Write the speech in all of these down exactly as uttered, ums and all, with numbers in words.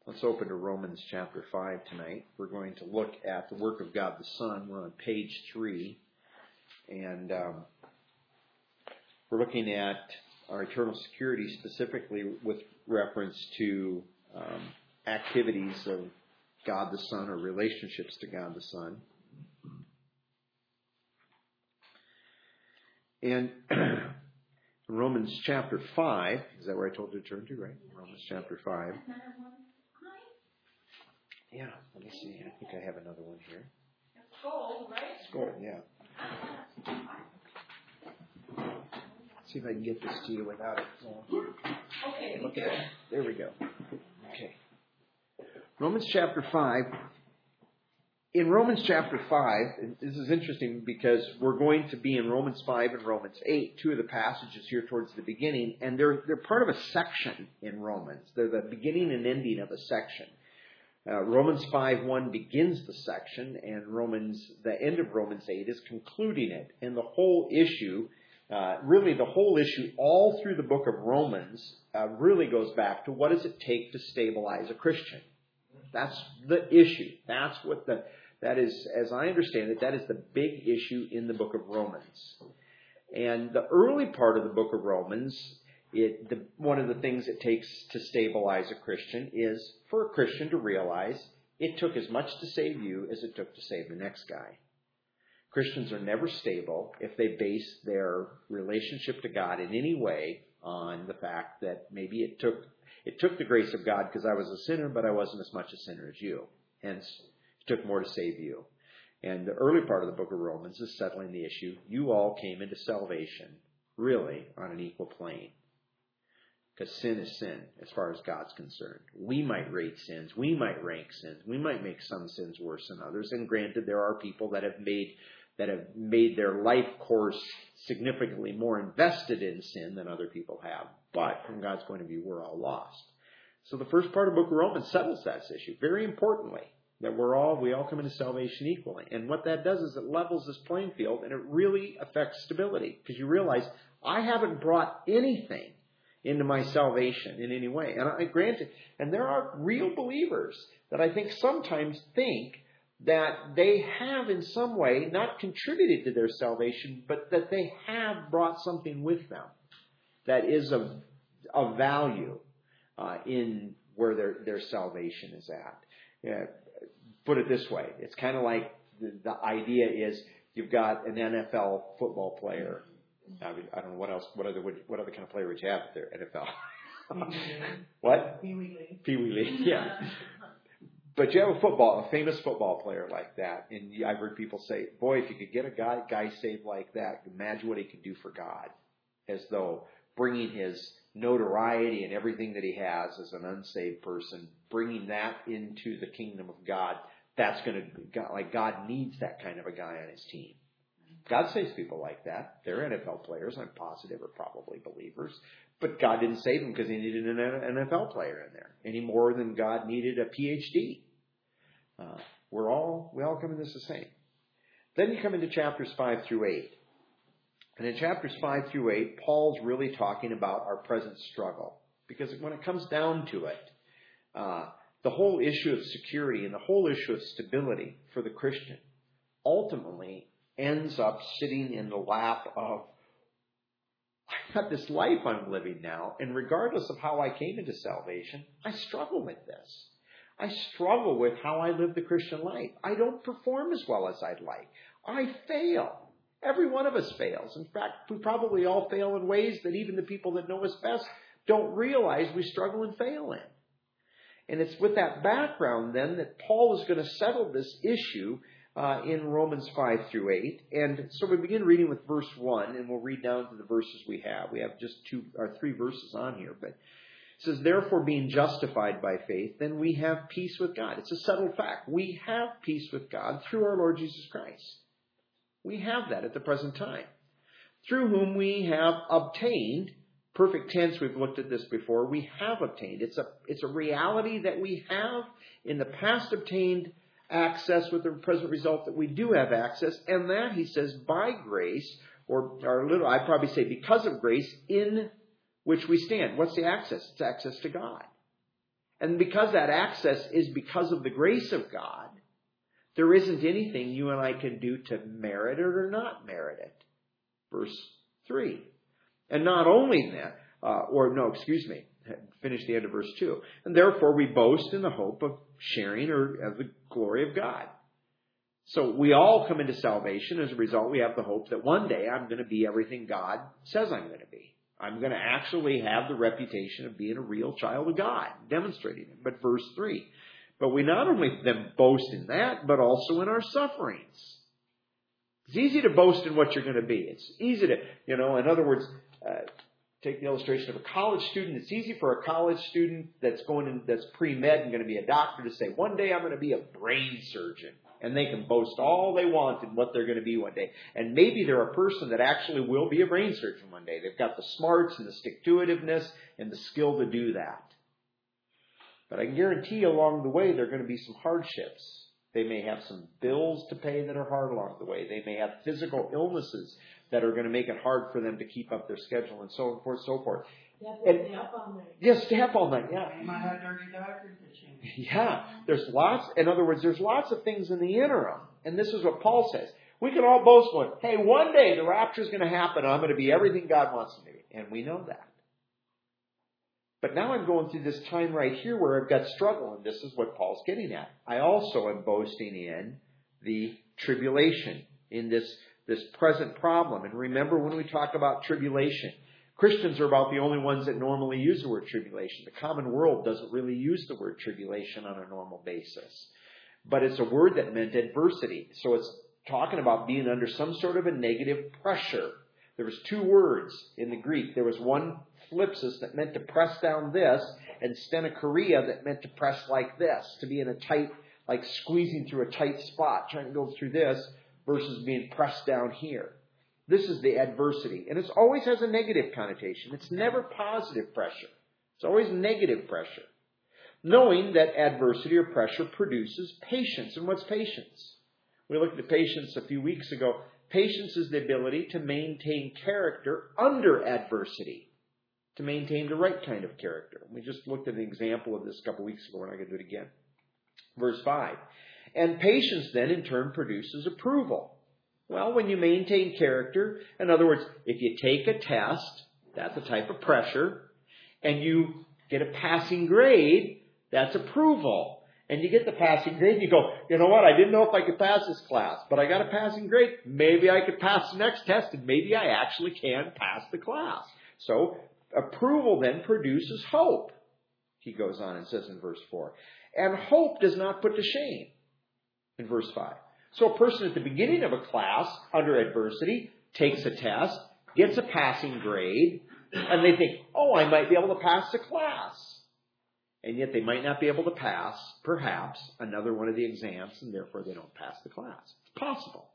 Let's open to Romans chapter five tonight. We're going to look at the work of God the Son. We're on page three. And um, we're looking at our eternal security specifically with reference to um, activities of God the Son or relationships to God the Son. And Romans chapter five, is that where I told you to turn to, right? Romans chapter five. Yeah, let me see. I think I have another one here. It's gold, right? It's gold, yeah. See if I can get this to you without it. Okay. Look at that. There we go. Okay. Romans chapter five. In Romans chapter five, this is interesting because we're going to be in Romans five and Romans eight, two of the passages here towards the beginning, and they're they're part of a section in Romans. They're the beginning and ending of a section. Uh, Romans five one begins the section, and Romans the end of Romans eight is concluding it. And the whole issue, uh, really the whole issue, all through the book of Romans, uh, really goes back to what does it take to stabilize a Christian? That's the issue. That's what the that is, as I understand it, that is the big issue in the book of Romans. And the early part of the book of Romans, It, the, one of the things it takes to stabilize a Christian is for a Christian to realize it took as much to save you as it took to save the next guy. Christians are never stable if they base their relationship to God in any way on the fact that maybe it took it took the grace of God because I was a sinner, but I wasn't as much a sinner as you. Hence, it took more to save you. And the early part of the book of Romans is settling the issue. You all came into salvation really on an equal plane. Because sin is sin as far as God's concerned. We might rate sins. We might rank sins. We might make some sins worse than others. And granted, there are people that have made that have made their life course significantly more invested in sin than other people have. But from God's point of view, we're all lost. So the first part of the book of Romans settles that issue very importantly. That we're all we all come into salvation equally. And what that does is it levels this playing field, and it really affects stability. Because you realize I haven't brought anything into my salvation in any way. And I granted, and there are real believers that I think sometimes think that they have in some way not contributed to their salvation, but that they have brought something with them that is of, of value uh, in where their, their salvation is at. Yeah, put it this way. It's kind of like the, the idea is you've got an N F L football player. I, mean, I don't know what else. What other what other kind of player would you have at their N F L? What? Pee Wee League. Pee Wee League. Yeah. But you have a football, a famous football player like that, and I've heard people say, "Boy, if you could get a guy guy saved like that, imagine what he could do for God." As though bringing his notoriety and everything that he has as an unsaved person, bringing that into the kingdom of God, that's going to like God needs that kind of a guy on his team. God saves people like that. They're N F L players, I'm positive, are probably believers. But God didn't save them because he needed an N F L player in there any more than God needed a P H D. Uh, we're all we all come in this the same. Then you come into chapters five through eight. And in chapters five through eight, Paul's really talking about our present struggle. Because when it comes down to it, uh, the whole issue of security and the whole issue of stability for the Christian ultimately ends up sitting in the lap of, I've got this life I'm living now, and regardless of how I came into salvation, I struggle with this. I struggle with how I live the Christian life. I don't perform as well as I'd like. I fail. Every one of us fails. In fact, we probably all fail in ways that even the people that know us best don't realize we struggle and fail in. And it's with that background then that Paul is going to settle this issue Uh, in Romans five through eight. And so we begin reading with verse one, and we'll read down to the verses we have. We have just two or three verses on here, but it says, "Therefore, being justified by faith, then we have peace with God." It's a settled fact. We have peace with God through our Lord Jesus Christ. We have that at the present time. Through whom we have obtained, perfect tense, we've looked at this before, we have obtained. It's a, it's a reality that we have in the past obtained access with the present result that we do have access, and that, he says, by grace, or, or little, I'd probably say because of grace, in which we stand. What's the access? It's access to God. And because that access is because of the grace of God, there isn't anything you and I can do to merit it or not merit it. Verse three. And not only that, uh, or no, excuse me, finish the end of verse two. And therefore we boast in the hope of sharing or of the glory of God. So we all come into salvation. As a result, we have the hope that one day I'm going to be everything God says I'm going to be. I'm going to actually have the reputation of being a real child of God, demonstrating it. But verse three, but we not only then boast in that, but also in our sufferings. It's easy to boast in what you're going to be. It's easy to, you know, in other words, uh, take the illustration of a college student. It's easy for a college student that's going in, that's pre-med and going to be a doctor to say, one day I'm going to be a brain surgeon. And they can boast all they want in what they're going to be one day. And maybe they're a person that actually will be a brain surgeon one day. They've got the smarts and the stick-to-itiveness and the skill to do that. But I can guarantee along the way there are going to be some hardships. They may have some bills to pay that are hard along the way. They may have physical illnesses that are going to make it hard for them to keep up their schedule and so forth, so forth. And, stay up all night. Yeah, stay up all night, yeah. You might have dirty doctors that you Yeah, there's lots, in other words, there's lots of things in the interim. And this is what Paul says. We can all boast going, hey, one day the rapture is going to happen. I'm going to be everything God wants me to be. And we know that. But now I'm going through this time right here where I've got struggle, and this is what Paul's getting at. I also am boasting in the tribulation, in this, this present problem. And remember when we talk about tribulation, Christians are about the only ones that normally use the word tribulation. The common world doesn't really use the word tribulation on a normal basis. But it's a word that meant adversity. So it's talking about being under some sort of a negative pressure. There was two words in the Greek. There was one thlipsis that meant to press down this, and stenochoria that meant to press like this, to be in a tight, like squeezing through a tight spot, trying to go through this, versus being pressed down here. This is the adversity. And it always has a negative connotation. It's never positive pressure. It's always negative pressure. Knowing that adversity or pressure produces patience. And what's patience? We looked at patience a few weeks ago. Patience is the ability to maintain character under adversity. To maintain the right kind of character. We just looked at an example of this a couple weeks ago. We're not going to do it again. Verse five. And patience then in turn produces approval. Well, when you maintain character, in other words, if you take a test, that's a type of pressure, and you get a passing grade, that's approval. And you get the passing grade, and you go, you know what, I didn't know if I could pass this class, but I got a passing grade. Maybe I could pass the next test, and maybe I actually can pass the class. So, approval then produces hope, he goes on and says in verse four. And hope does not put to shame, in verse five. So a person at the beginning of a class, under adversity, takes a test, gets a passing grade, and they think, oh, I might be able to pass the class. And yet they might not be able to pass, perhaps, another one of the exams, and therefore they don't pass the class. It's possible.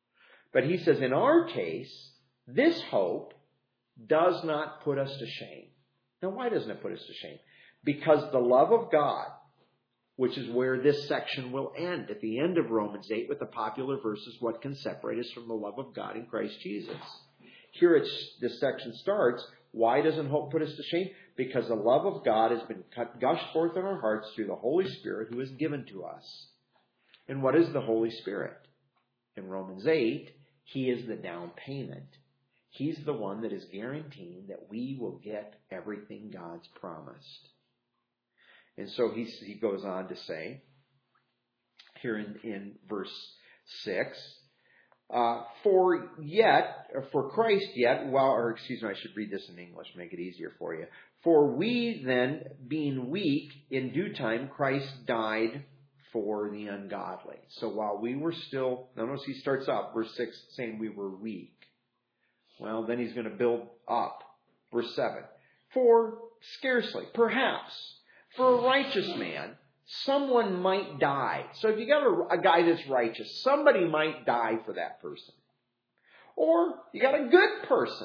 But he says, in our case, this hope does not put us to shame. Now, why doesn't it put us to shame? Because the love of God, which is where this section will end, at the end of Romans eight, with the popular verses, what can separate us from the love of God in Christ Jesus? Here it's, this section starts, why doesn't hope put us to shame? Because the love of God has been gushed forth in our hearts through the Holy Spirit who is given to us. And what is the Holy Spirit? In Romans eight, He is the down payment. He's the one that is guaranteeing that we will get everything God's promised. And so he, he goes on to say, here in, in verse six, uh, for yet, for Christ yet, well, or excuse me, I should read this in English, make it easier for you. For we then, being weak, in due time, Christ died for the ungodly. So while we were still, notice he starts out, verse six, saying we were weak. Well, then he's going to build up. Verse seven, for scarcely, perhaps, for a righteous man, someone might die. So if you got a, a guy that's righteous, somebody might die for that person. Or you got a good person.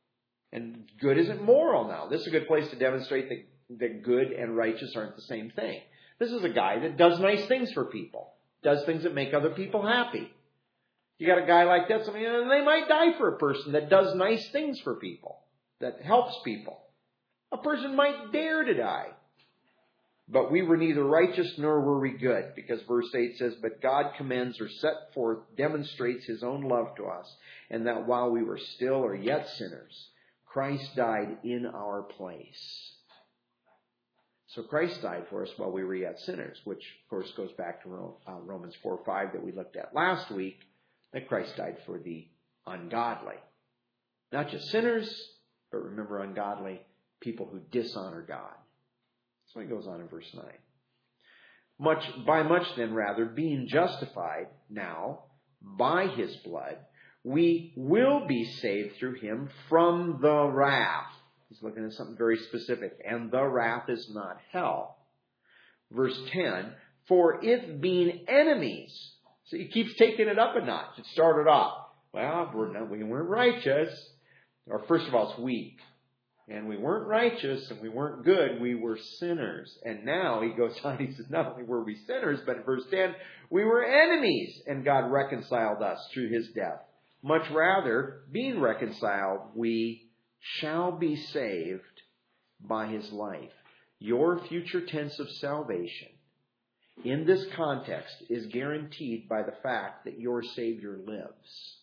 And good isn't moral now. This is a good place to demonstrate that, that good and righteous aren't the same thing. This is a guy that does nice things for people. Does things that make other people happy. You got a guy like that, somebody, and they might die for a person that does nice things for people. That helps people. A person might dare to die. But we were neither righteous nor were we good, because verse eight says, but God commends or set forth, demonstrates his own love to us, and that while we were still or yet sinners, Christ died in our place. So Christ died for us while we were yet sinners, which of course goes back to Romans four five that we looked at last week, that Christ died for the ungodly. Not just sinners, but remember ungodly, people who dishonor God. So he goes on in verse nine. Much, by much then rather, being justified now by his blood, we will be saved through him from the wrath. He's looking at something very specific. And the wrath is not hell. Verse ten, for if being enemies, so he keeps taking it up a notch. It started off, well, we're not, we weren't righteous. Or first of all, it's weak. And we weren't righteous and we weren't good. We were sinners. And now he goes on, he says, not only were we sinners, but in verse ten, we were enemies. And God reconciled us through his death. Much rather, being reconciled, we shall be saved by his life. Your future tense of salvation in this context is guaranteed by the fact that your Savior lives.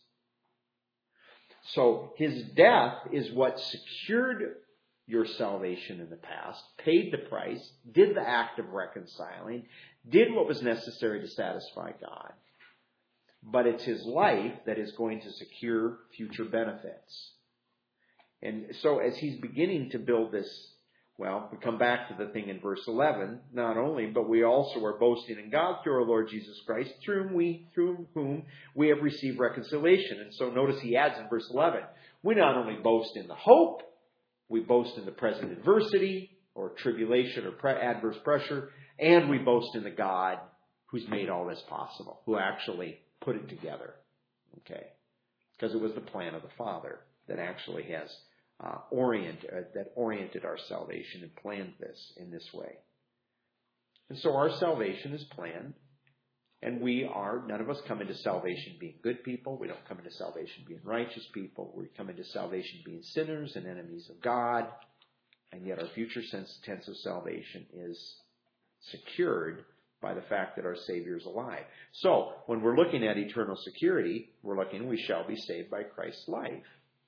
So his death is what secured your salvation in the past, paid the price, did the act of reconciling, did what was necessary to satisfy God. But it's his life that is going to secure future benefits. And so as he's beginning to build this, well, we come back to the thing in verse eleven, not only, but we also are boasting in God through our Lord Jesus Christ, through whom we, through whom we have received reconciliation. And so notice he adds in verse eleven, we not only boast in the hope, we boast in the present adversity or tribulation or pre- adverse pressure, and we boast in the God who's made all this possible, who actually put it together. Okay? Because it was the plan of the Father that actually has Uh, orient, uh, that oriented our salvation and planned this in this way. And so our salvation is planned, and we are, none of us come into salvation being good people. We don't come into salvation being righteous people. We come into salvation being sinners and enemies of God, and yet our future sense, tense of salvation is secured by the fact that our Savior is alive. So, when we're looking at eternal security, we're looking, we shall be saved by Christ's life.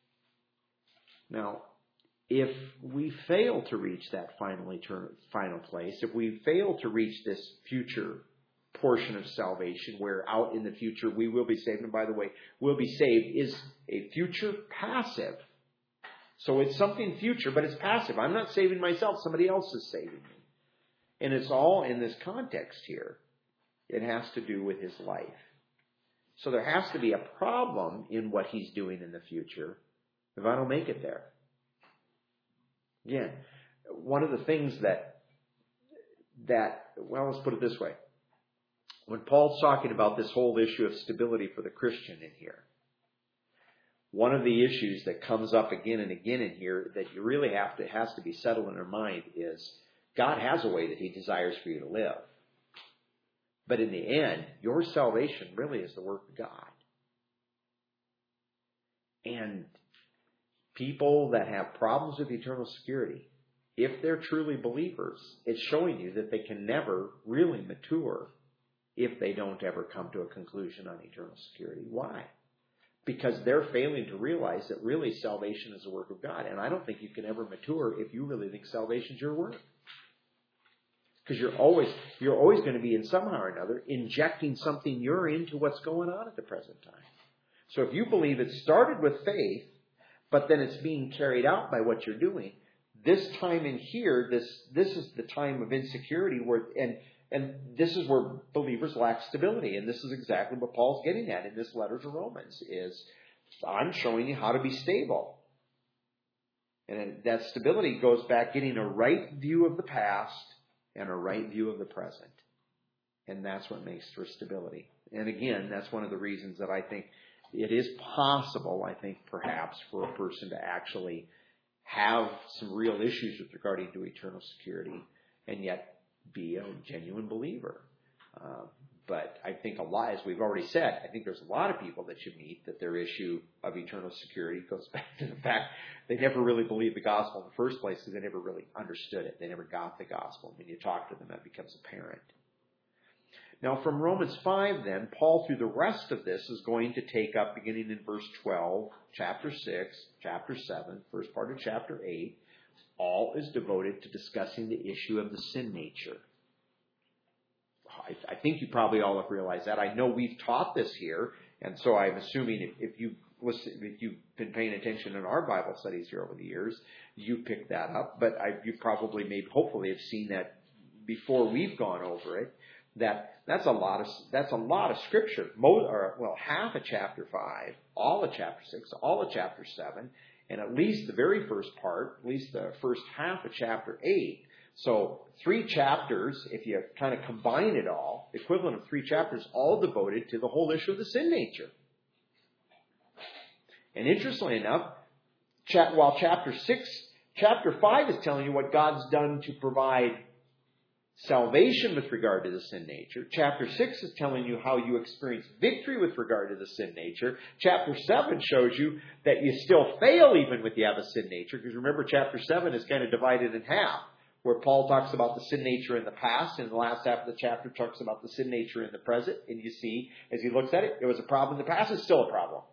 Now, if we fail to reach that final eternal, final place, if we fail to reach this future portion of salvation where out in the future we will be saved, and by the way, will be saved is a future passive. So it's something future, but it's passive. I'm not saving myself. Somebody else is saving me. And it's all in this context here. It has to do with his life. So there has to be a problem in what he's doing in the future if I don't make it there. Again, one of the things that, that, well, let's put it this way. When Paul's talking about this whole issue of stability for the Christian in here, one of the issues that comes up again and again in here that you really have to, has to be settled in our mind is God has a way that he desires for you to live. But in the end, your salvation really is the work of God. And people that have problems with eternal security, if they're truly believers, it's showing you that they can never really mature if they don't ever come to a conclusion on eternal security. Why? Because they're failing to realize that really salvation is a work of God. And I don't think you can ever mature if you really think salvation's your work. Because you're always, you're always going to be in somehow or another injecting something you're into what's going on at the present time. So if you believe it started with faith, but then it's being carried out by what you're doing, this time in here, this this is the time of insecurity where and and this is where believers lack stability. And this is exactly what Paul's getting at in this letter to Romans is I'm showing you how to be stable. And that stability goes back getting a right view of the past and a right view of the present. And that's what makes for stability. And again, that's one of the reasons that I think it is possible, I think, perhaps, for a person to actually have some real issues with regarding to eternal security and yet be a genuine believer. Uh, but I think a lot, as we've already said, I think there's a lot of people that you meet that their issue of eternal security goes back to the fact they never really believed the gospel in the first place because they never really understood it. They never got the gospel. When you talk to them, that becomes apparent. Now, from Romans five, then, Paul, through the rest of this, is going to take up, beginning in verse twelve, chapter six, chapter seven, first part of chapter eight, all is devoted to discussing the issue of the sin nature. I, I think you probably all have realized that. I know we've taught this here, and so I'm assuming if, if you listen, if you've been paying attention in our Bible studies here over the years, you picked that up. But I, you probably, maybe, hopefully, have seen that before we've gone over it. That that's a lot of that's a lot of scripture. Most, or well, half of chapter five, all of chapter six, all of chapter seven, and at least the very first part, at least the first half of chapter eight. So three chapters, if you kind of combine it all, equivalent of three chapters, all devoted to the whole issue of the sin nature. And interestingly enough, chat, while chapter six, chapter five is telling you what God's done to provide salvation with regard to the sin nature. Chapter six is telling you how you experience victory with regard to the sin nature. Chapter seven shows you that you still fail even with you have a sin nature. Because remember, chapter seven is kind of divided in half, where Paul talks about the sin nature in the past, and the last half of the chapter talks about the sin nature in the present. And you see, as he looks at it, it was a problem in the past, it's still a problem.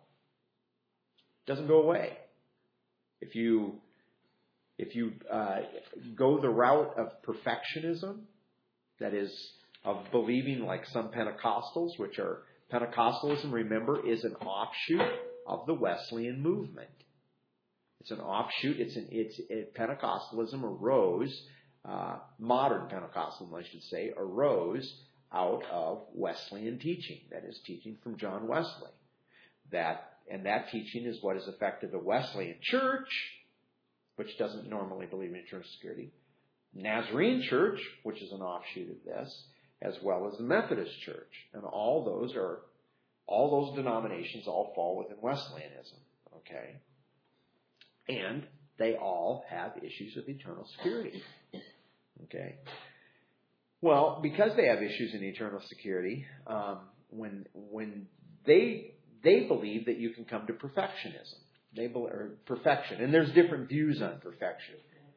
It doesn't go away. If you if you uh, go the route of perfectionism, that is, of believing like some Pentecostals, which are, Pentecostalism, remember, is an offshoot of the Wesleyan movement. It's an offshoot. It's an, it's, it, Pentecostalism arose, uh, modern Pentecostalism, I should say, arose out of Wesleyan teaching. That is, teaching from John Wesley. That, and that teaching is what has affected the Wesleyan Church, which doesn't normally believe in eternal security, Nazarene Church, which is an offshoot of this, as well as the Methodist Church. And all those are, all those denominations all fall within Wesleyanism, okay? And they all have issues with eternal security, okay? Well, because they have issues in eternal security, um, when when they they believe that you can come to perfectionism, they believe, or perfection, and there's different views on perfection.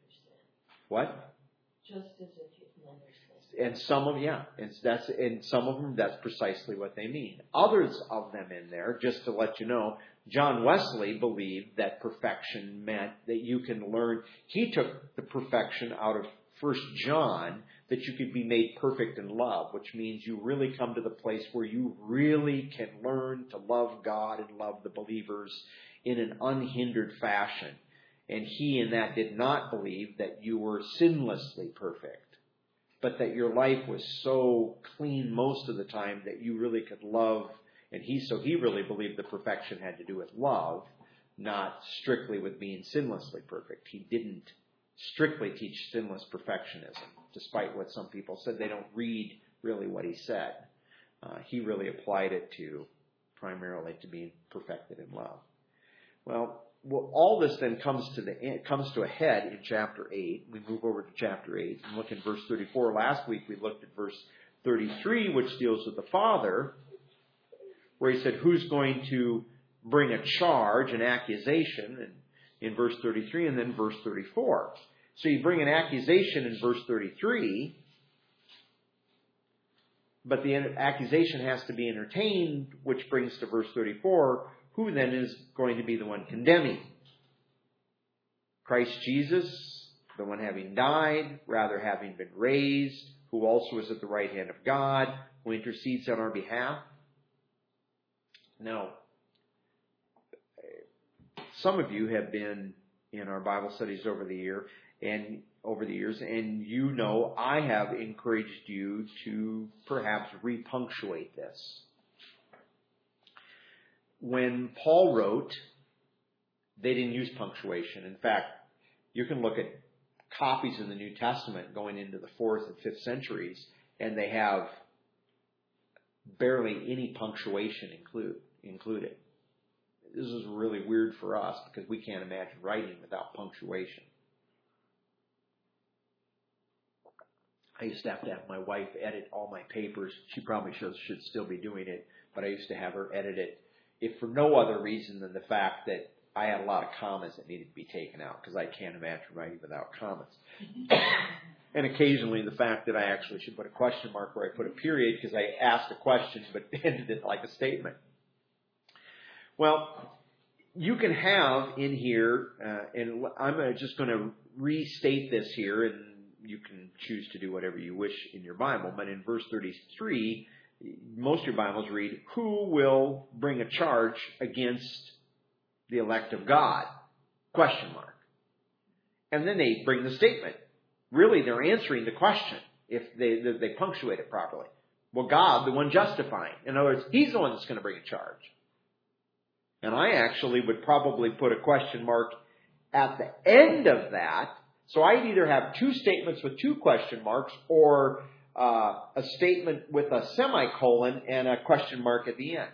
What? Just as if you can understand. And some of yeah, and that's and some of them that's precisely what they mean. Others of them in there, just to let you know, John Wesley believed that perfection meant that you can learn. He took the perfection out of First John, that you could be made perfect in love, which means you really come to the place where you really can learn to love God and love the believers in an unhindered fashion. And he in that did not believe that you were sinlessly perfect, but that your life was so clean most of the time that you really could love. And he, so he really believed the perfection had to do with love, not strictly with being sinlessly perfect. He didn't strictly teach sinless perfectionism, despite what some people said. They don't read really what he said. Uh, he really applied it to primarily to being perfected in love. Well, well, all this then comes to the comes to a head in chapter eight. We move over to chapter eight and look at verse thirty-four. Last week we looked at verse thirty-three, which deals with the Father, where he said, who's going to bring a charge, an accusation, and in verse thirty-three, and then verse thirty-four. So you bring an accusation in verse thirty-three, but the accusation has to be entertained, which brings to verse thirty-four, who then is going to be the one condemning? Christ Jesus, the one having died, rather having been raised, who also is at the right hand of God, who intercedes on our behalf. Now, some of you have been in our Bible studies over the year and over the years, and you know I have encouraged you to perhaps repunctuate this. When Paul wrote, they didn't use punctuation. In fact, you can look at copies in the New Testament going into the fourth and fifth centuries, and they have barely any punctuation include, included. This is really weird for us because we can't imagine writing without punctuation. I used to have to have my wife edit all my papers. She probably should, should still be doing it, but I used to have her edit it, if for no other reason than the fact that I had a lot of commas that needed to be taken out, because I can't imagine writing without commas. And occasionally the fact that I actually should put a question mark where I put a period, because I asked a question but ended it like a statement. Well, you can have in here, uh, and I'm just going to restate this here, and you can choose to do whatever you wish in your Bible, but in verse thirty-three, most of your Bibles read, who will bring a charge against the elect of God? Question mark. And then they bring the statement. Really, they're answering the question if they, they punctuate it properly. Well, God, the one justifying. In other words, He's the one that's going to bring a charge. And I actually would probably put a question mark at the end of that. So I'd either have two statements with two question marks, or uh, a statement with a semicolon and a question mark at the end.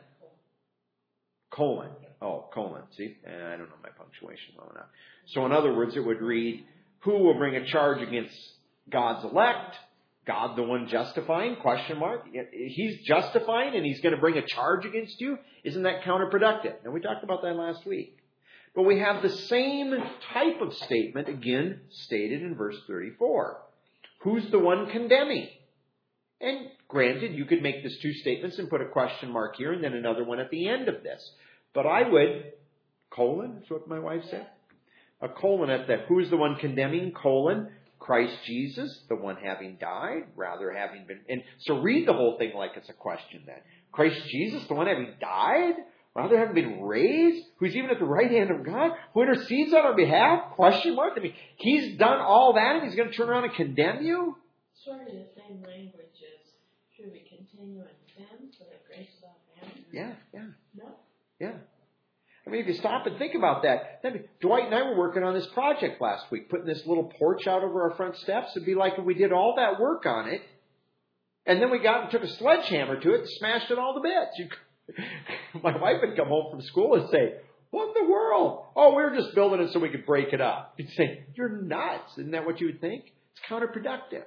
Colon. Oh, colon. See? I don't know my punctuation well enough. So in other words, it would read, who will bring a charge against God's elect? God, the one justifying? Question mark. He's justifying and He's going to bring a charge against you? Isn't that counterproductive? And we talked about that last week. But we have the same type of statement again stated in verse thirty-four. Who's the one condemning? And granted, you could make this two statements and put a question mark here and then another one at the end of this. But I would, colon, that's what my wife said. A colon at the, who's the one condemning, colon, Christ Jesus, the one having died, rather having been, and so read the whole thing like it's a question then. Christ Jesus, the one having died, rather having been raised, who's even at the right hand of God, who intercedes on our behalf, question mark. I mean, He's done all that and He's going to turn around and condemn you? Sort of the same language as, should we continue in sin so that grace is abound? Yeah, yeah. No. Yeah. I mean, if you stop and think about that, then Dwight and I were working on this project last week, putting this little porch out over our front steps. It'd be like if we did all that work on it, and then we got and took a sledgehammer to it and smashed it all to bits. You, my wife would come home from school and say, what in the world? Oh, we were just building it so we could break it up. You'd say, you're nuts. Isn't that what you would think? It's counterproductive.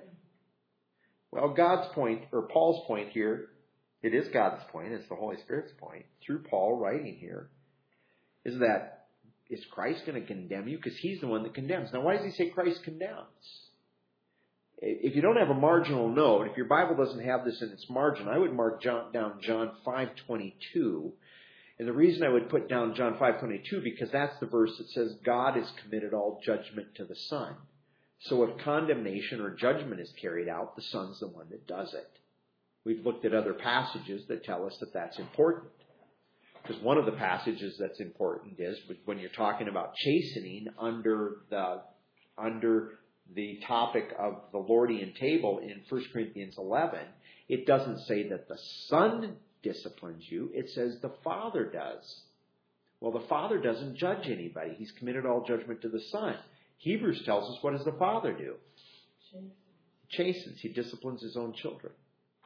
Well, God's point, or Paul's point here, it is God's point, it's the Holy Spirit's point, through Paul writing here, is that, is Christ going to condemn you? Because He's the one that condemns. Now, why does He say Christ condemns? If you don't have a marginal note, if your Bible doesn't have this in its margin, I would mark John, down John five twenty-two. And the reason I would put down John five twenty-two, because that's the verse that says God has committed all judgment to the Son. So if condemnation or judgment is carried out, the Son's the one that does it. We've looked at other passages that tell us that that's important. Because one of the passages that's important is when you're talking about chastening under the under the topic of the Lordian table in First Corinthians eleven, it doesn't say that the Son disciplines you. It says the Father does. Well, the Father doesn't judge anybody. He's committed all judgment to the Son. Hebrews tells us, what does the Father do? Chastens. He disciplines His own children.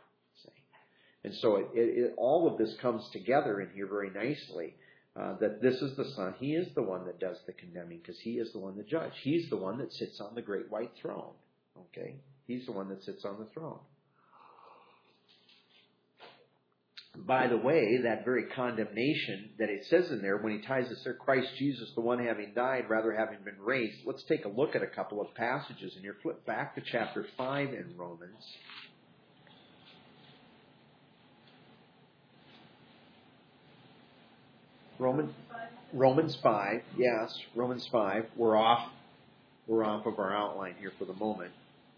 And so it, it, it, all of this comes together in here very nicely, uh, that this is the Son. He is the one that does the condemning because He is the one that judges. He's the one that sits on the great white throne. Okay? He's the one that sits on the throne. By the way, that very condemnation that it says in there, when he ties this there, Christ Jesus, the one having died, rather having been raised. Let's take a look at a couple of passages. And you're flipped back to chapter five in Romans. Romans, Romans five, yes, Romans five. We're off, we're off of our outline here for the moment.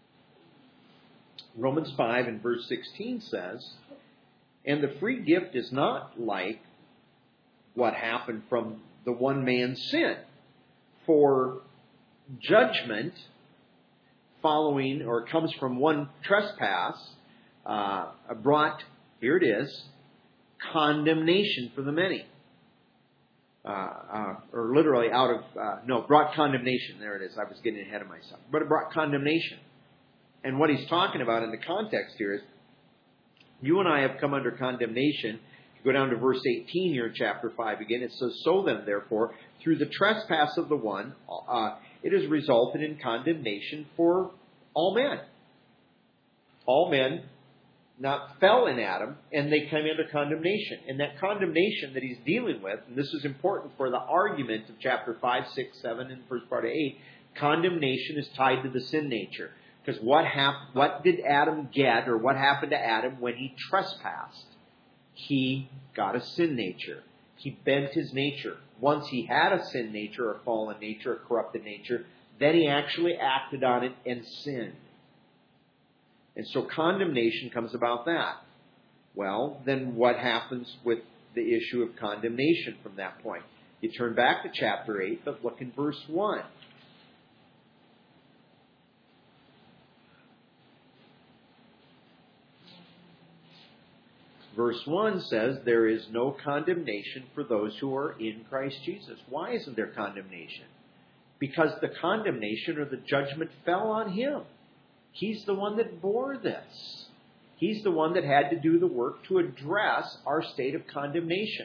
Romans five and verse sixteen says, and the free gift is not like what happened from the one man's sin. For judgment following, or comes from one trespass, uh, brought, here it is, condemnation for the many. Uh, uh, or literally out of, uh, no, brought condemnation. There it is. I was getting ahead of myself. But it brought condemnation. And what he's talking about in the context here is, you and I have come under condemnation. You go down to verse eighteen here in chapter five again. It says, so then, therefore, through the trespass of the one, uh, it has resulted in condemnation for all men. all men not fell in Adam, and they come into condemnation. And that condemnation that he's dealing with, and this is important for the argument of chapter five, six, seven, and the first part of eight, condemnation is tied to the sin nature. Because what hap- what did Adam get, or what happened to Adam when he trespassed? He got a sin nature. He bent his nature. Once he had a sin nature, a fallen nature, a corrupted nature, then he actually acted on it and sinned. And so condemnation comes about that. Well, then what happens with the issue of condemnation from that point? You turn back to chapter eight, but look in verse one. Verse one says, there is no condemnation for those who are in Christ Jesus. Why isn't there condemnation? Because the condemnation or the judgment fell on him. He's the one that bore this. He's the one that had to do the work to address our state of condemnation.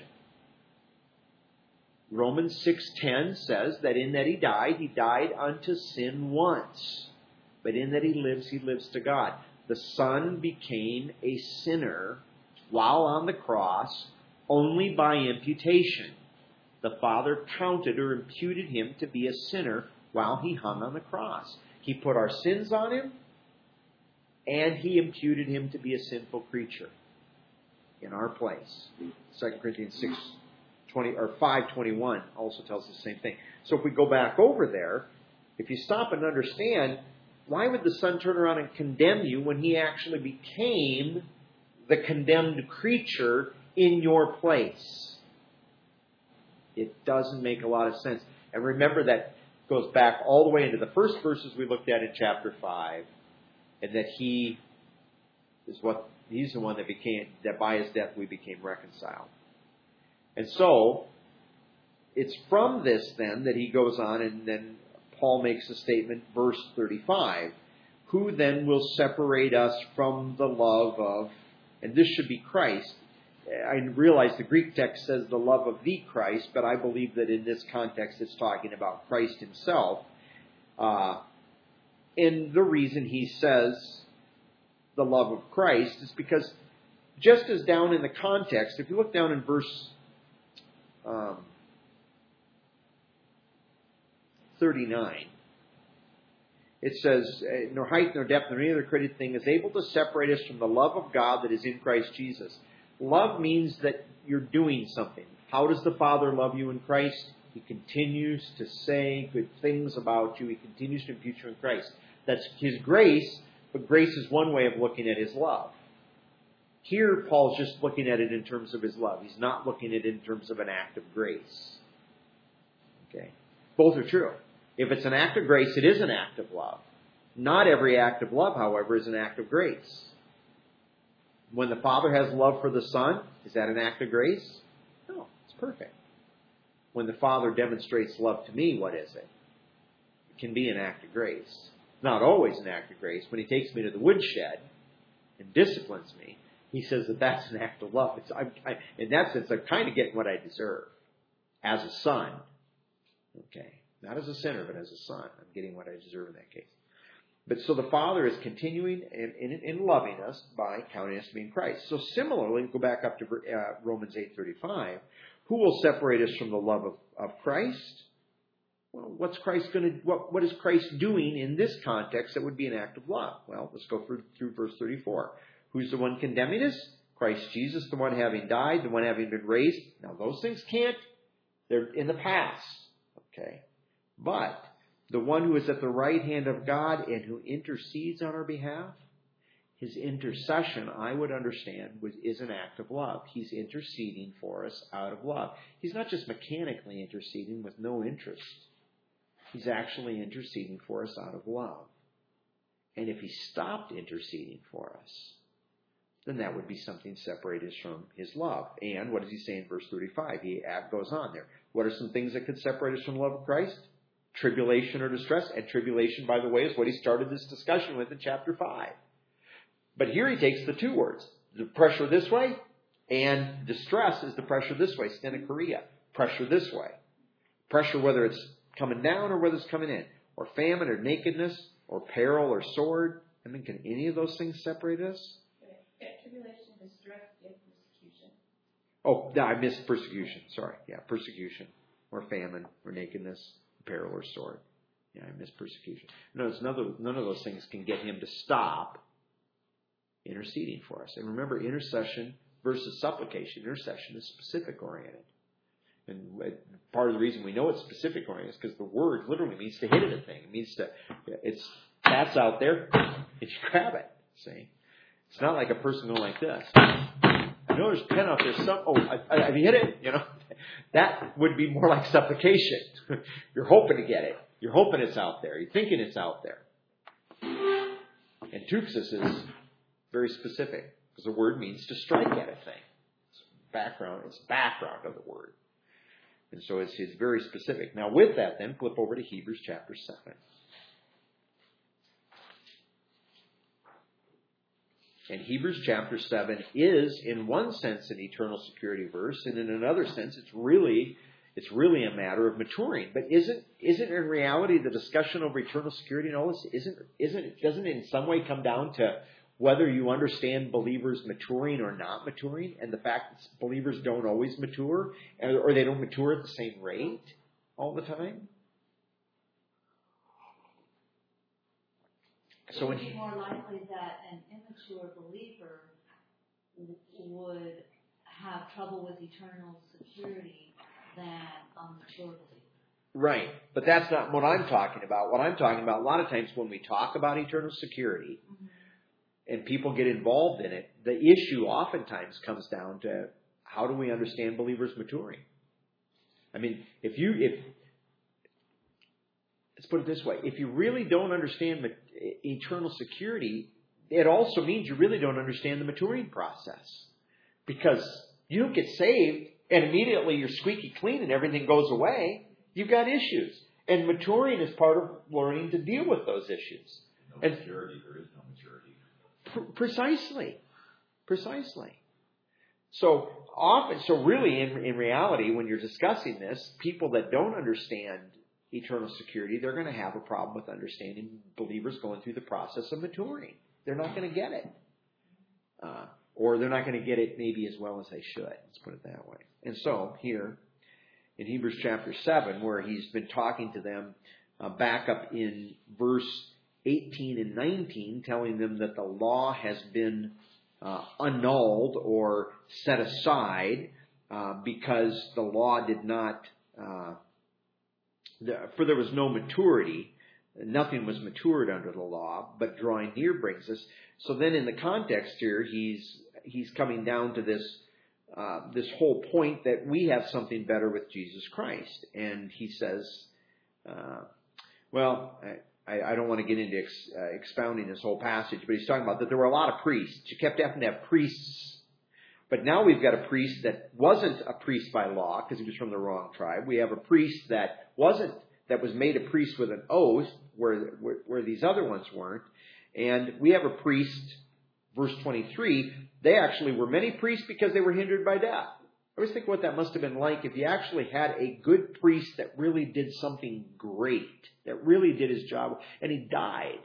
Romans six ten says that in that he died, he died unto sin once. But in that he lives, he lives to God. The Son became a sinner while on the cross only by imputation. The Father counted or imputed him to be a sinner while he hung on the cross. He put our sins on him, and he imputed him to be a sinful creature in our place. Second Corinthians six twenty or five twenty-one also tells us the same thing. So if we go back over there, if you stop and understand, why would the Son turn around and condemn you when he actually became the condemned creature in your place? It doesn't make a lot of sense. And remember, that goes back all the way into the first verses we looked at in chapter five, and that he is what he's the one that became that by his death we became reconciled. And so it's from this then that he goes on, and then Paul makes a statement, verse thirty-five. Who then will separate us from the love of, and this should be Christ. I realize the Greek text says the love of the Christ, but I believe that in this context it's talking about Christ himself. Uh, and the reason he says the love of Christ is because just as down in the context, if you look down in verse um, thirty-nine, it says, nor height, nor depth, nor any other created thing is able to separate us from the love of God that is in Christ Jesus. Love means that you're doing something. How does the Father love you in Christ? He continues to say good things about you. He continues to impute you in Christ. That's his grace, but grace is one way of looking at his love. Here, Paul's just looking at it in terms of his love. He's not looking at it in terms of an act of grace. Okay? Both are true. If it's an act of grace, it is an act of love. Not every act of love, however, is an act of grace. When the Father has love for the Son, is that an act of grace? No, it's perfect. When the Father demonstrates love to me, what is it? It can be an act of grace. It's not always an act of grace. When he takes me to the woodshed and disciplines me, he says that that's an act of love. It's, I, I, in that sense, I'm kind of getting what I deserve as a son. Okay. Not as a sinner, but as a son. I'm getting what I deserve in that case. But so the Father is continuing in, in, in loving us by counting us to be in Christ. So similarly, go back up to uh, Romans eight thirty-five. Who will separate us from the love of, of Christ? Well, what's Christ going to? What, what is Christ doing in this context that would be an act of love? Well, let's go through, through verse thirty-four. Who's the one condemning us? Christ Jesus, the one having died, the one having been raised. Now those things can't. They're in the past. Okay. But the one who is at the right hand of God and who intercedes on our behalf, his intercession, I would understand, is an act of love. He's interceding for us out of love. He's not just mechanically interceding with no interest. He's actually interceding for us out of love. And if he stopped interceding for us, then that would be something separated from his love. And what does he say in verse thirty-five? He goes on there. What are some things that could separate us from the love of Christ? Tribulation or distress. And tribulation, by the way, is what he started this discussion with in chapter five. But here he takes the two words. The pressure this way, and distress is the pressure this way. Stenochoria. Pressure this way. Pressure whether it's coming down or whether it's coming in. Or famine or nakedness or peril or sword. I mean, can any of those things separate us? Yeah, tribulation, distress, and persecution. Oh, no, I missed persecution. Sorry. Yeah, persecution or famine or nakedness, peril or sword. Yeah, I missed persecution. No, it's none of, none of those things can get him to stop interceding for us. And remember, intercession versus supplication. Intercession is specific oriented. And part of the reason we know it's specific oriented is because the word literally means to hit at a thing. It means to, it's, that's out there, and you grab it. See? It's not like a person going like this. I know there's a pen out there. Some, oh, I, I, have you hit it? You know, that would be more like supplication. You're hoping to get it. You're hoping it's out there. You're thinking it's out there. And tuxis is very specific because the word means to strike at a thing. It's background. It's background of the word. And so it's, it's very specific. Now with that then, flip over to Hebrews chapter seven. And Hebrews chapter seven is, in one sense, an eternal security verse, and in another sense, it's really, it's really a matter of maturing. But isn't, isn't in reality the discussion over eternal security and all this, isn't, isn't, doesn't it in some way come down to whether you understand believers maturing or not maturing, and the fact that believers don't always mature, or they don't mature at the same rate all the time? So it would be more likely that an immature believer w- would have trouble with eternal security than a mature believer. Right, but that's not what I'm talking about. What I'm talking about, a lot of times when we talk about eternal security, mm-hmm. and people get involved in it, the issue oftentimes comes down to how do we understand believers maturing? I mean, if you, if, let's put it this way, if you really don't understand eternal security, it also means you really don't understand the maturing process. Because you don't get saved and immediately you're squeaky clean and everything goes away. You've got issues. And maturing is part of learning to deal with those issues. No and maturity, there is no maturity. Pr- precisely. Precisely. So often, so really in, in reality, when you're discussing this, people that don't understand eternal security, they're going to have a problem with understanding believers going through the process of maturing. They're not going to get it. Uh, or they're not going to get it maybe as well as they should. Let's put it that way. And so here in Hebrews chapter seven, where he's been talking to them uh, back up in verse eighteen and nineteen, telling them that the law has been uh, annulled or set aside uh, because the law did not, uh, the, for there was no maturity. Nothing was matured under the law, but drawing near brings us. So then in the context here, he's he's coming down to this uh, this whole point that we have something better with Jesus Christ. And he says, uh, well, I, I don't want to get into ex, uh, expounding this whole passage, but he's talking about that there were a lot of priests. You kept having to have priests. But now we've got a priest that wasn't a priest by law because he was from the wrong tribe. We have a priest that wasn't, that was made a priest with an oath where, where, where these other ones weren't. And we have a priest, verse twenty-three, they actually were many priests because they were hindered by death. I always think what that must have been like if you actually had a good priest that really did something great, that really did his job, and he died.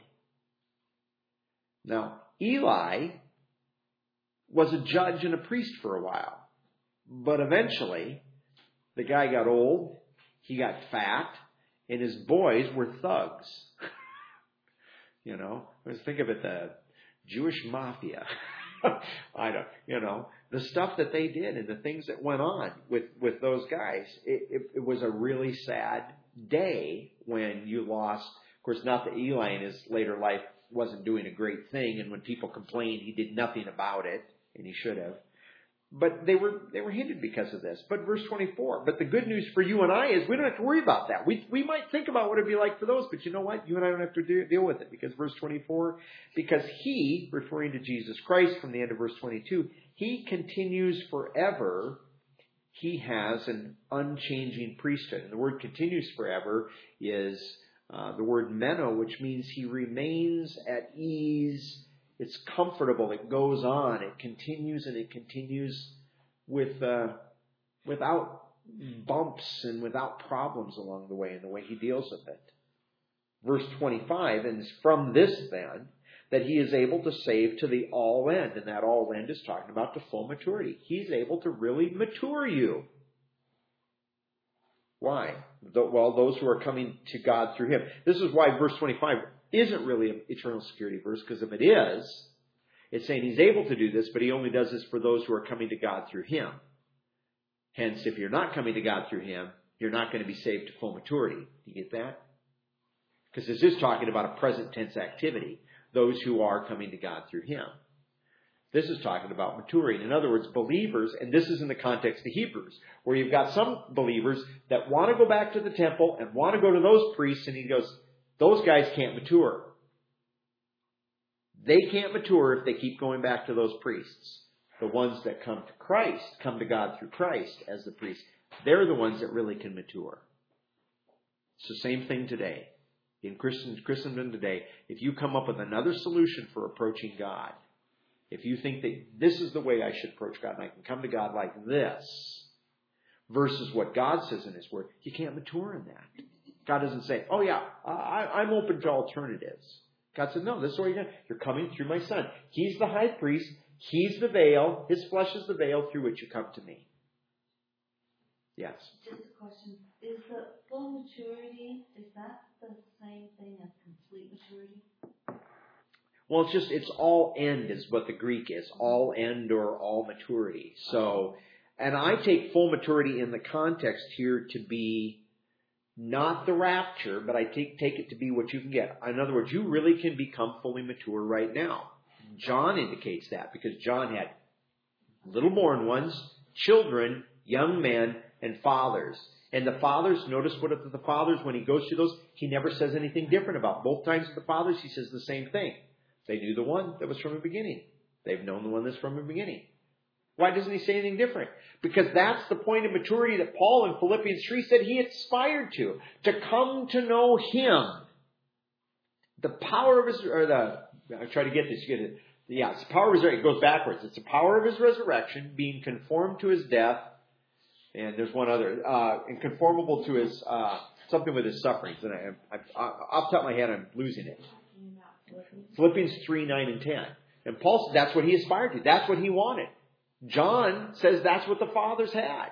Now, Eli was a judge and a priest for a while. But eventually, the guy got old, he got fat, and his boys were thugs. You know, let's think of it, the Jewish mafia. I don't, you know, the stuff that they did and the things that went on with, with those guys. It, it, it was a really sad day when you lost, of course, not that Eli in his later life wasn't doing a great thing, and when people complained, he did nothing about it, and he should have. But they were they were hindered because of this. But verse twenty-four, but the good news for you and I is we don't have to worry about that. We we might think about what it'd be like for those, but you know what? You and I don't have to do, deal with it, because verse twenty-four, because he, referring to Jesus Christ from the end of verse twenty-two, he continues forever. He has an unchanging priesthood. And the word continues forever is uh, the word meno, which means he remains at ease. It's comfortable. It goes on. It continues and it continues with uh, without bumps and without problems along the way in the way he deals with it. Verse twenty-five, and from this then, that he is able to save to the all end. And that all end is talking about to full maturity. He's able to really mature you. Why? Well, those who are coming to God through him. This is why verse twenty-five isn't really an eternal security verse, because if it is, it's saying he's able to do this, but he only does this for those who are coming to God through him. Hence, if you're not coming to God through him, you're not going to be saved to full maturity. Do you get that? Because this is talking about a present tense activity. Those who are coming to God through him. This is talking about maturing. In other words, believers, and this is in the context of Hebrews, where you've got some believers that want to go back to the temple and want to go to those priests, and he goes, those guys can't mature. They can't mature if they keep going back to those priests. The ones that come to Christ, come to God through Christ as the priest, they're the ones that really can mature. It's the same thing today. In Christian, Christendom today, if you come up with another solution for approaching God, if you think that this is the way I should approach God and I can come to God like this, versus what God says in his word, you can't mature in that. God doesn't say, oh yeah, I, I'm open to alternatives. God said, no, this is what you're doing. You're coming through my Son. He's the high priest. He's the veil. His flesh is the veil through which you come to me. Yes? Just a question. Is the full maturity, is that the same thing as complete maturity? Well, it's just, it's all end is what the Greek is. All end or all maturity. So, and I take full maturity in the context here to be not the rapture, but I take, take it to be what you can get. In other words, you really can become fully mature right now. John indicates that because John had little-born ones, children, young men, and fathers. And the fathers, notice what the fathers, when he goes through those, he never says anything different about. Both times with the fathers, he says the same thing. They knew the one that was from the beginning. They've known the one that's from the beginning. Why doesn't he say anything different? Because that's the point of maturity that Paul in Philippians three said he aspired to. To come to know him. The power of his, or the, I try to get this, you get it. Yeah, it's the power of his, it goes backwards. It's the power of his resurrection, being conformed to his death. And there's one other, uh, and conformable to his, uh, something with his sufferings. And I, I, I, off the top of my head, I'm losing it. Philippians three, nine, and ten. And Paul said that's what he aspired to. That's what he wanted. John says that's what the fathers had.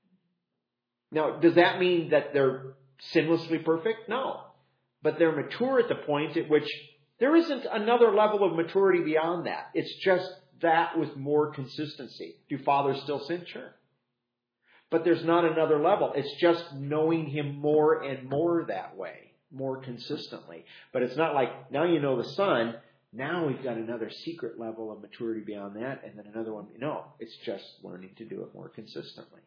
Now, does that mean that they're sinlessly perfect? No. But they're mature at the point at which there isn't another level of maturity beyond that. It's just that with more consistency. Do fathers still sin? Sure. But there's not another level. It's just knowing him more and more that way, more consistently. But it's not like, now you know the Son, now we've got another secret level of maturity beyond that, and then another one. No, it's just learning to do it more consistently.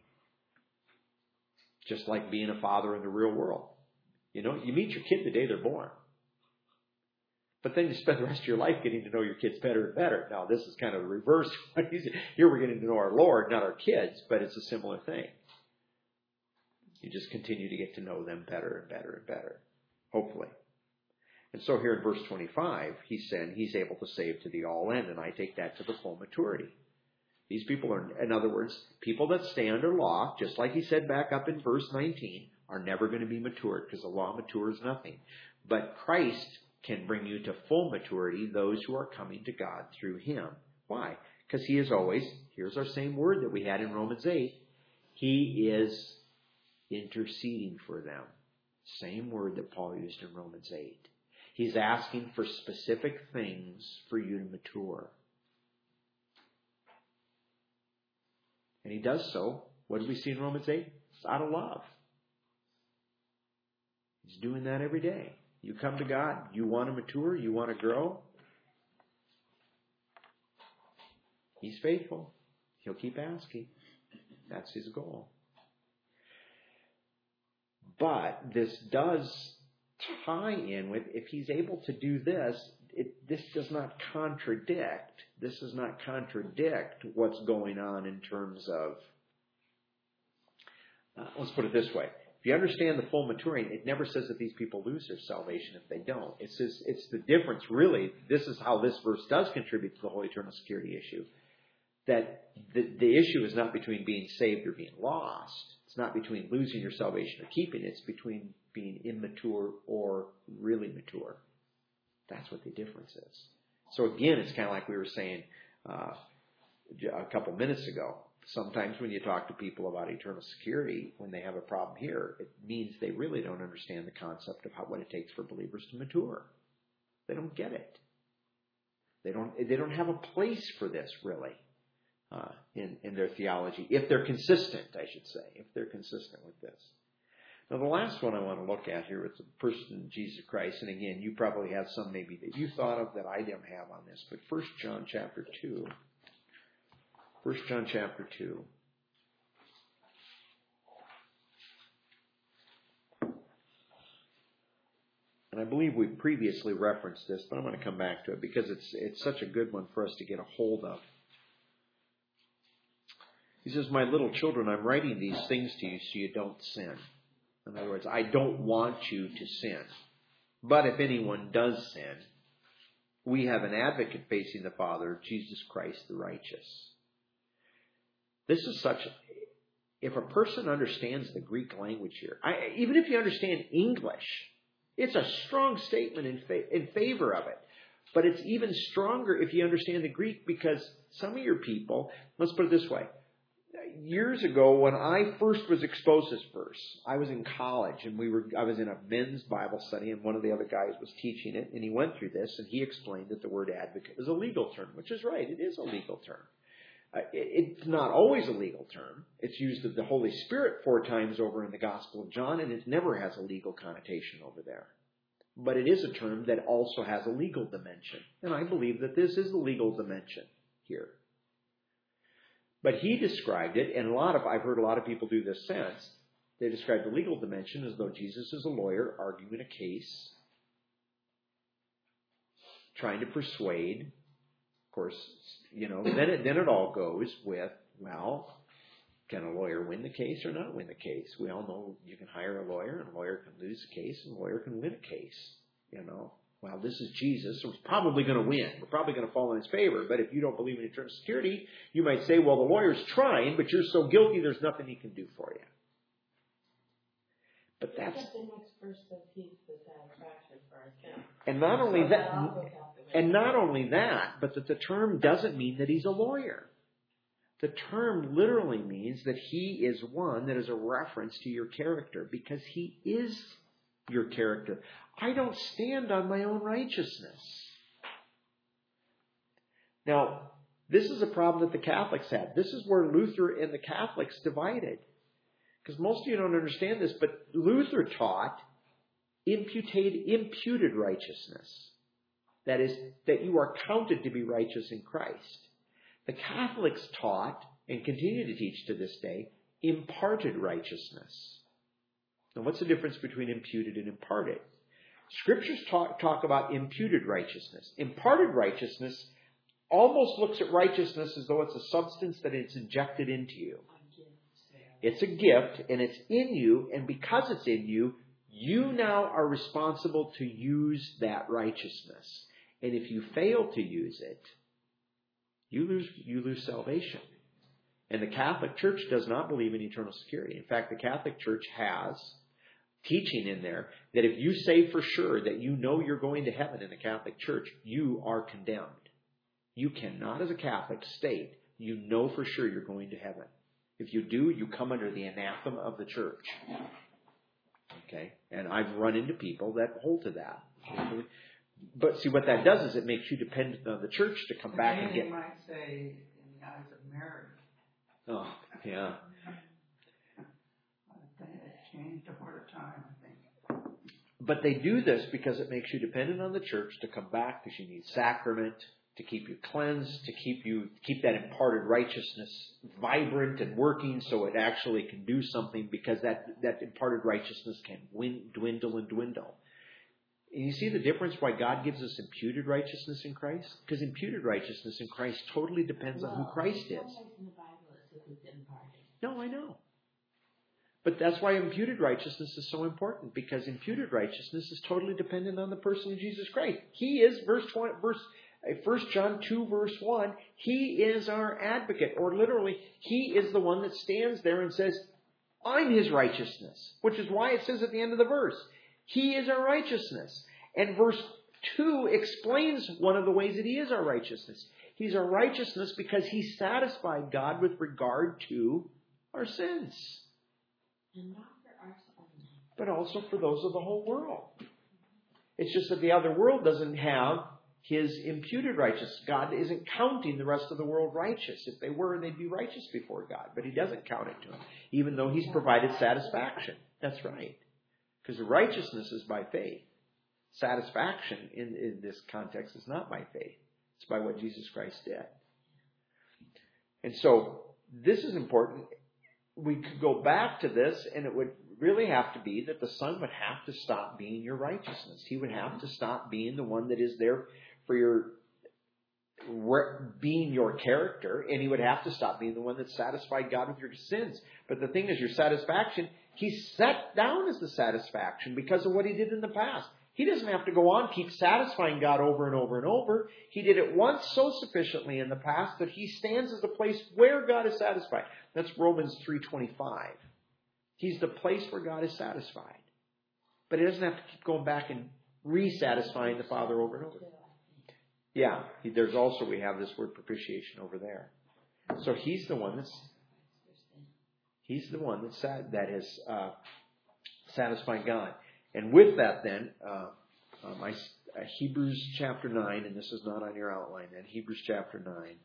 Just like being a father in the real world. You know, you meet your kid the day they're born. But then you spend the rest of your life getting to know your kids better and better. Now, this is kind of the reverse. Here we're getting to know our Lord, not our kids, but it's a similar thing. You just continue to get to know them better and better and better, hopefully. And so here in verse twenty-five, he's saying he's able to save to the all end, and I take that to the full maturity. These people are, in other words, people that stay under law, just like he said back up in verse nineteen, are never going to be matured because the law matures nothing. But Christ can bring you to full maturity those who are coming to God through him. Why? Because he is always, here's our same word that we had in Romans eight, he is interceding for them. Same word that Paul used in Romans eight. He's asking for specific things for you to mature. And he does so. What do we see in Romans eight? It's out of love. He's doing that every day. You come to God, you want to mature, you want to grow. He's faithful. He'll keep asking. That's his goal. But this does tie in with, if he's able to do this, it, this does not contradict, this does not contradict what's going on in terms of, uh, let's put it this way. If you understand the full maturing, it never says that these people lose their salvation if they don't. It says it's the difference, really. This is how this verse does contribute to the whole eternal security issue. That the, the issue is not between being saved or being lost. It's not between losing your salvation or keeping it. It's between being immature or really mature. That's what the difference is. So again, it's kind of like we were saying uh, a couple minutes ago. Sometimes when you talk to people about eternal security, when they have a problem here, it means they really don't understand the concept of how, what it takes for believers to mature. They don't get it. They don't. They don't have a place for this really uh, in in their theology. If they're consistent, I should say, if they're consistent with this. Now, the last one I want to look at here is the person of Jesus Christ. And again, you probably have some maybe that you thought of that I didn't have on this. But First John chapter two. First John chapter two. And I believe we previously referenced this, but I'm going to come back to it because it's it's such a good one for us to get a hold of. He says, "My little children, I'm writing these things to you so you don't sin." In other words, I don't want you to sin. But if anyone does sin, we have an advocate facing the Father, Jesus Christ the righteous. This is such, if a person understands the Greek language here, I, even if you understand English, it's a strong statement in, fa- in favor of it. But it's even stronger if you understand the Greek, because some of your people, let's put it this way. Years ago, when I first was exposed to this verse, I was in college and we were, I was in a men's Bible study, and one of the other guys was teaching it, and he went through this and he explained that the word advocate is a legal term, which is right. It is a legal term. Uh, it, it's not always a legal term. It's used of the Holy Spirit four times over in the Gospel of John, and it never has a legal connotation over there. But it is a term that also has a legal dimension. And I believe that this is the legal dimension here. But he described it, and a lot of, I've heard a lot of people do this since, they describe the legal dimension as though Jesus is a lawyer arguing a case, trying to persuade. Of course, you know, then it, then it all goes with, well, can a lawyer win the case or not win the case? We all know you can hire a lawyer, and a lawyer can lose a case, and a lawyer can win a case. You know, well, this is Jesus, so he's probably going to win. We're probably going to fall in his favor. But if you don't believe in eternal security, you might say, well, the lawyer's trying, but you're so guilty, there's nothing he can do for you. But that's... But the next verse says he's the satisfaction for our sin. And not only So that, that also helps the and not only that, but that the term doesn't mean that he's a lawyer. The term literally means that he is one that is a reference to your character, because he is your character. I don't stand on my own righteousness. Now, this is a problem that the Catholics had. This is where Luther and the Catholics divided. Because most of you don't understand this, but Luther taught imputed, imputed righteousness. That is, that you are counted to be righteous in Christ. The Catholics taught, and continue to teach to this day, imparted righteousness. Now, what's the difference between imputed and imparted? Scriptures talk, talk about imputed righteousness. Imparted righteousness almost looks at righteousness as though it's a substance that is injected into you. It's a gift, and it's in you, and because it's in you, you now are responsible to use that righteousness. And if you fail to use it, you lose, you lose salvation. And the Catholic Church does not believe in eternal security. In fact, the Catholic Church has teaching in there that if you say for sure that you know you're going to heaven in the Catholic Church, you are condemned. You cannot, as a Catholic, state you know for sure you're going to heaven. If you do, you come under the anathema of the church. Okay? And I've run into people that hold to that. But see, what that does is it makes you dependent on the church to come back and get... You might say, in the eyes of marriage. Oh, yeah. It's changed over time, I think. But they do this because it makes you dependent on the church to come back, because you need sacrament, to keep you cleansed, to keep you keep that imparted righteousness vibrant and working, so it actually can do something, because that, that imparted righteousness can win, dwindle and dwindle. And you see the difference why God gives us imputed righteousness in Christ? Because imputed righteousness in Christ totally depends on who Christ is. In the Bible it says it's imparted. No, I know. But that's why imputed righteousness is so important, because imputed righteousness is totally dependent on the person of Jesus Christ. He is, verse twenty, verse First John two, verse one, he is our advocate, or literally, he is the one that stands there and says, I'm his righteousness, which is why it says at the end of the verse, he is our righteousness. And verse two explains one of the ways that he is our righteousness. He's our righteousness because he satisfied God with regard to our sins. And not for us only. But also for those of the whole world. It's just that the other world doesn't have his imputed righteousness. God isn't counting the rest of the world righteous. If they were, they'd be righteous before God. But he doesn't count it to them, even though he's provided satisfaction. That's right. Because the righteousness is by faith. Satisfaction in, in this context is not by faith. It's by what Jesus Christ did. And so, this is important. We could go back to this, and it would really have to be that the Son would have to stop being your righteousness. He would have to stop being the one that is there for your being your character, and he would have to stop being the one that satisfied God with your sins. But the thing is, your satisfaction, he's set down as the satisfaction because of what he did in the past. He doesn't have to go on, keep satisfying God over and over and over. He did it once so sufficiently in the past that he stands as the place where God is satisfied. That's Romans three twenty-five. He's the place where God is satisfied. But he doesn't have to keep going back and re-satisfying the Father over and over. Yeah, there's also, we have this word propitiation over there. So he's the one that's, he's the one that's, that is uh, satisfying God. And with that then, uh, uh, my, uh, Hebrews chapter nine, and this is not on your outline then, Hebrews chapter nine.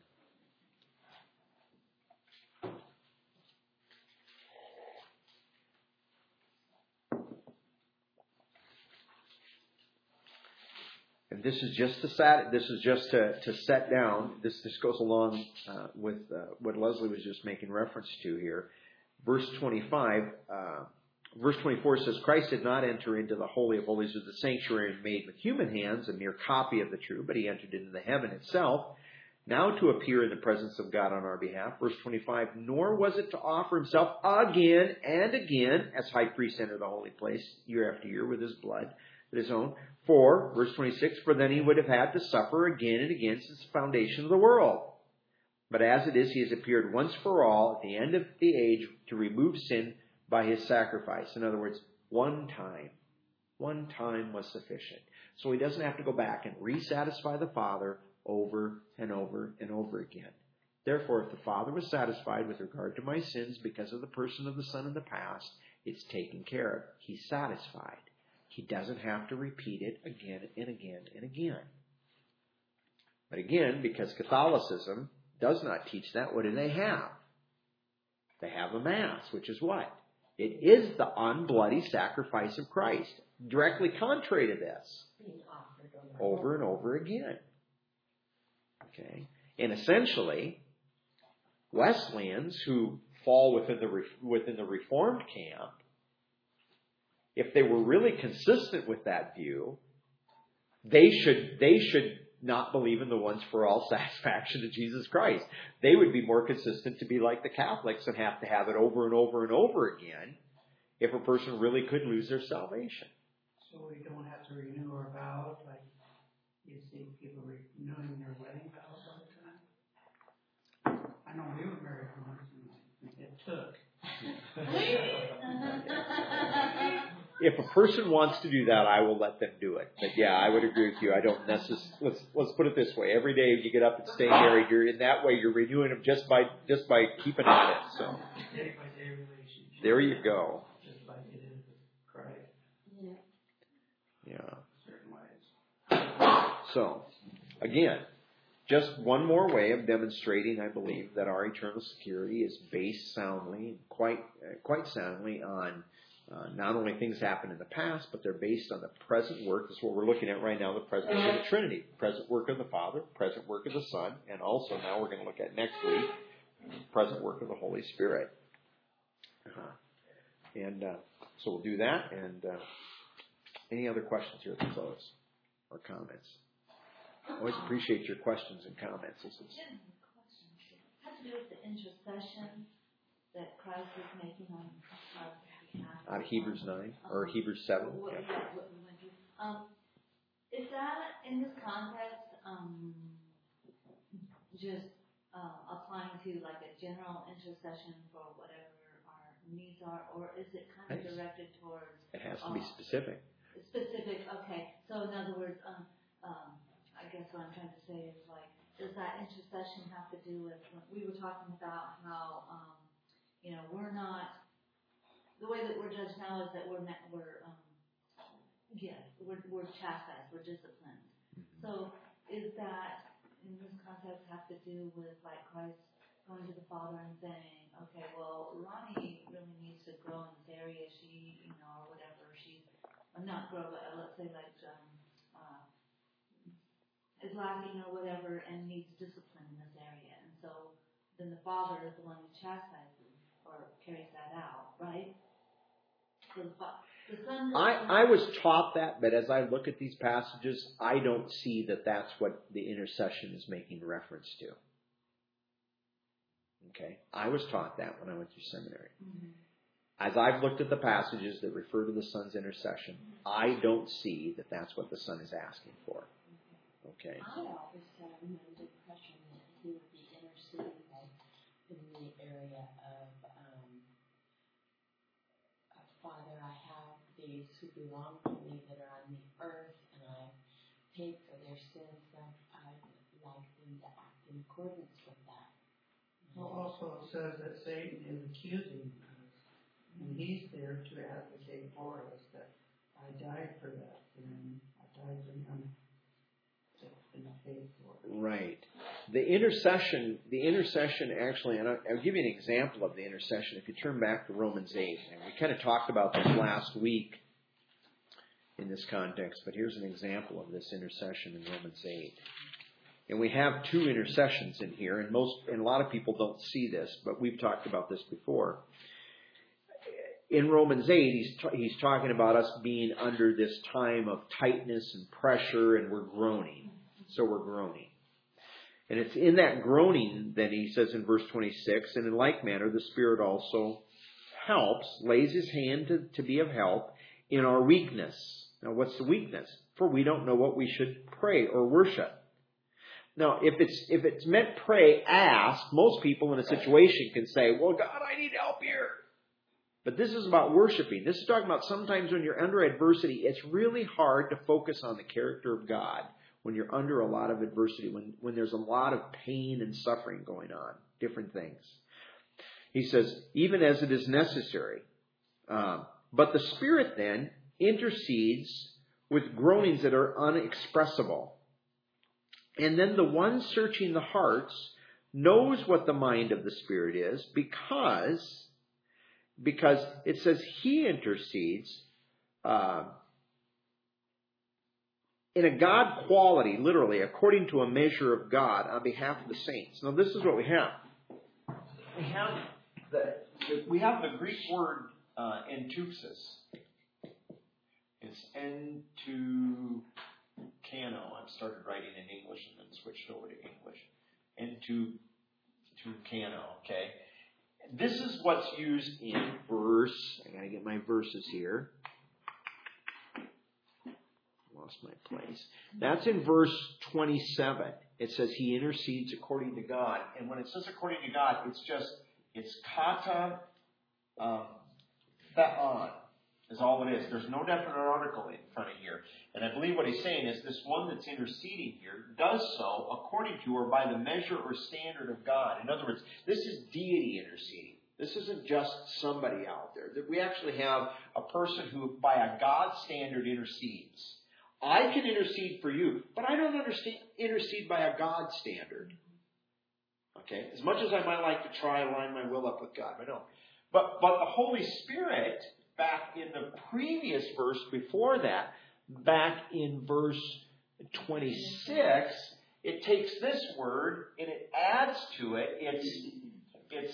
And this is just to sat, this is just to, to set down. This this goes along uh, with uh, what Leslie was just making reference to here. Verse twenty-five, uh, verse twenty-four says, Christ did not enter into the Holy of Holies or the sanctuary made with human hands, a mere copy of the true, but he entered into the heaven itself, now to appear in the presence of God on our behalf. Verse twenty-five, nor was it to offer himself again and again, as high priest entered the holy place year after year with his blood, with his own. For, verse twenty-six, for then he would have had to suffer again and again since the foundation of the world. But as it is, he has appeared once for all at the end of the age to remove sin by his sacrifice. In other words, one time. One time was sufficient. So he doesn't have to go back and re-satisfy the Father over and over and over again. Therefore, if the Father was satisfied with regard to my sins because of the person of the Son in the past, it's taken care of. He's satisfied. He doesn't have to repeat it again and again and again. But again, because Catholicism does not teach that, what do they have? They have a Mass, which is what? It is the unbloody sacrifice of Christ. Directly contrary to this. Over and over again. Okay? And essentially, Wesleyans who fall within the within the Reformed camp, if they were really consistent with that view, they should they should not believe in the once for all satisfaction of Jesus Christ. They would be more consistent to be like the Catholics and have to have it over and over and over again if a person really could lose their salvation. So we don't have to renew our vows like you see people renewing their wedding vows all the time. I know we were married once and it took. If a person wants to do that, I will let them do it. But yeah, I would agree with you. I don't necessarily. Let's let's put it this way: every day you get up and stay married, you're in that way. You're renewing them just by just by keeping at it. So Day by day relationship. there you go. Just like it is with Christ. Yeah. Yeah. Certain ways. So again, just one more way of demonstrating, I believe, that our eternal security is based soundly, quite uh, quite soundly on. Uh, not only things happen in the past, but they're based on the present work. That's what we're looking at right now, the present work of the Trinity. Present work of the Father, present work of the Son, and also now we're going to look at next week, present work of the Holy Spirit. Uh-huh. And uh, so we'll do that. And uh, any other questions here at the close or comments? I always appreciate your questions and comments. This is... It has to do with the intercession that Christ is making on our behalf. Out of Hebrews nine or um, Hebrews seven. What, yeah. Yeah, what we went through. Um, is that in this context um, just uh, applying to like a general intercession for whatever our needs are, or is it kind of directed towards? It has to uh, be specific. Specific. Okay. So in other words, um, um, I guess what I'm trying to say is like, does that intercession have to do with, we were talking about how, um, you know, we're not, the way that we're judged now is that we're, not, we're, um, yes, we're, we're chastised, we're disciplined. So is that, in this context, have to do with like Christ going to the Father and saying, okay, well, Ronnie really needs to grow in this area, she, you know, or whatever, she's, well, not grow, but uh, let's say like, um, uh, is lacking or whatever and needs discipline in this area. And so then the Father is the one who chastises or carries that out, right? So the, the Son. I, I was taught that, but as I look at these passages, I don't see that that's what the intercession is making reference to. Okay? I was taught that when I went through seminary. Mm-hmm. As I've looked at the passages that refer to the Son's intercession, I don't see that that's what the Son is asking for. Okay? I always had an impression that he would be interceding like in the area of, um, uh, Father, I have these who belong to me that are on the earth, and I've paid for their sins, and I'd like them to act in accordance with that. Well, also it says that Satan is accusing us, and he's there to advocate for us, that I died for that sin, I died for him. Right. The intercession, the intercession actually, and I'll, I'll give you an example of the intercession. If you turn back to Romans eight, and we kind of talked about this last week in this context, but here's an example of this intercession in Romans eight. And we have two intercessions in here, and most, and a lot of people don't see this, but we've talked about this before. In Romans eight, he's t- he's talking about us being under this time of tightness and pressure, and we're groaning. So we're groaning. And it's in that groaning that he says in verse twenty-six, and in like manner the Spirit also helps, lays his hand to, to be of help in our weakness. Now what's the weakness? For we don't know what we should pray or worship. Now if it's if it's meant pray, ask, most people in a situation can say, well, God, I need help here. But this is about worshiping. This is talking about sometimes when you're under adversity, it's really hard to focus on the character of God when you're under a lot of adversity, when, when there's a lot of pain and suffering going on, different things. He says, even as it is necessary. Um, but the Spirit then intercedes with groanings that are unexpressible. And then the one searching the hearts knows what the mind of the Spirit is because, because it says he intercedes uh, in a God quality, literally, according to a measure of God on behalf of the saints. Now, this is what we have. We have the, we have the Greek word uh, entouxis. It's entukano. I've started writing in English and then switched over to English. Entukano, okay? This is what's used in verse, I gotta get my verses here. Lost my place. That's in verse twenty-seven. It says he intercedes according to God. And when it says according to God, it's just, it's kata um, theon is all it is. There's no definite article in front of here. And I believe what he's saying is this one that's interceding here does so according to or by the measure or standard of God. In other words, this is deity interceding. This isn't just somebody out there. That we actually have a person who, by a God standard, intercedes. I can intercede for you, but I don't understand intercede by a God standard. Okay? As much as I might like to try to line my will up with God, I don't. But, but the Holy Spirit, back in the previous verse before that, back in verse twenty-six, it takes this word and it adds to it. It's, it's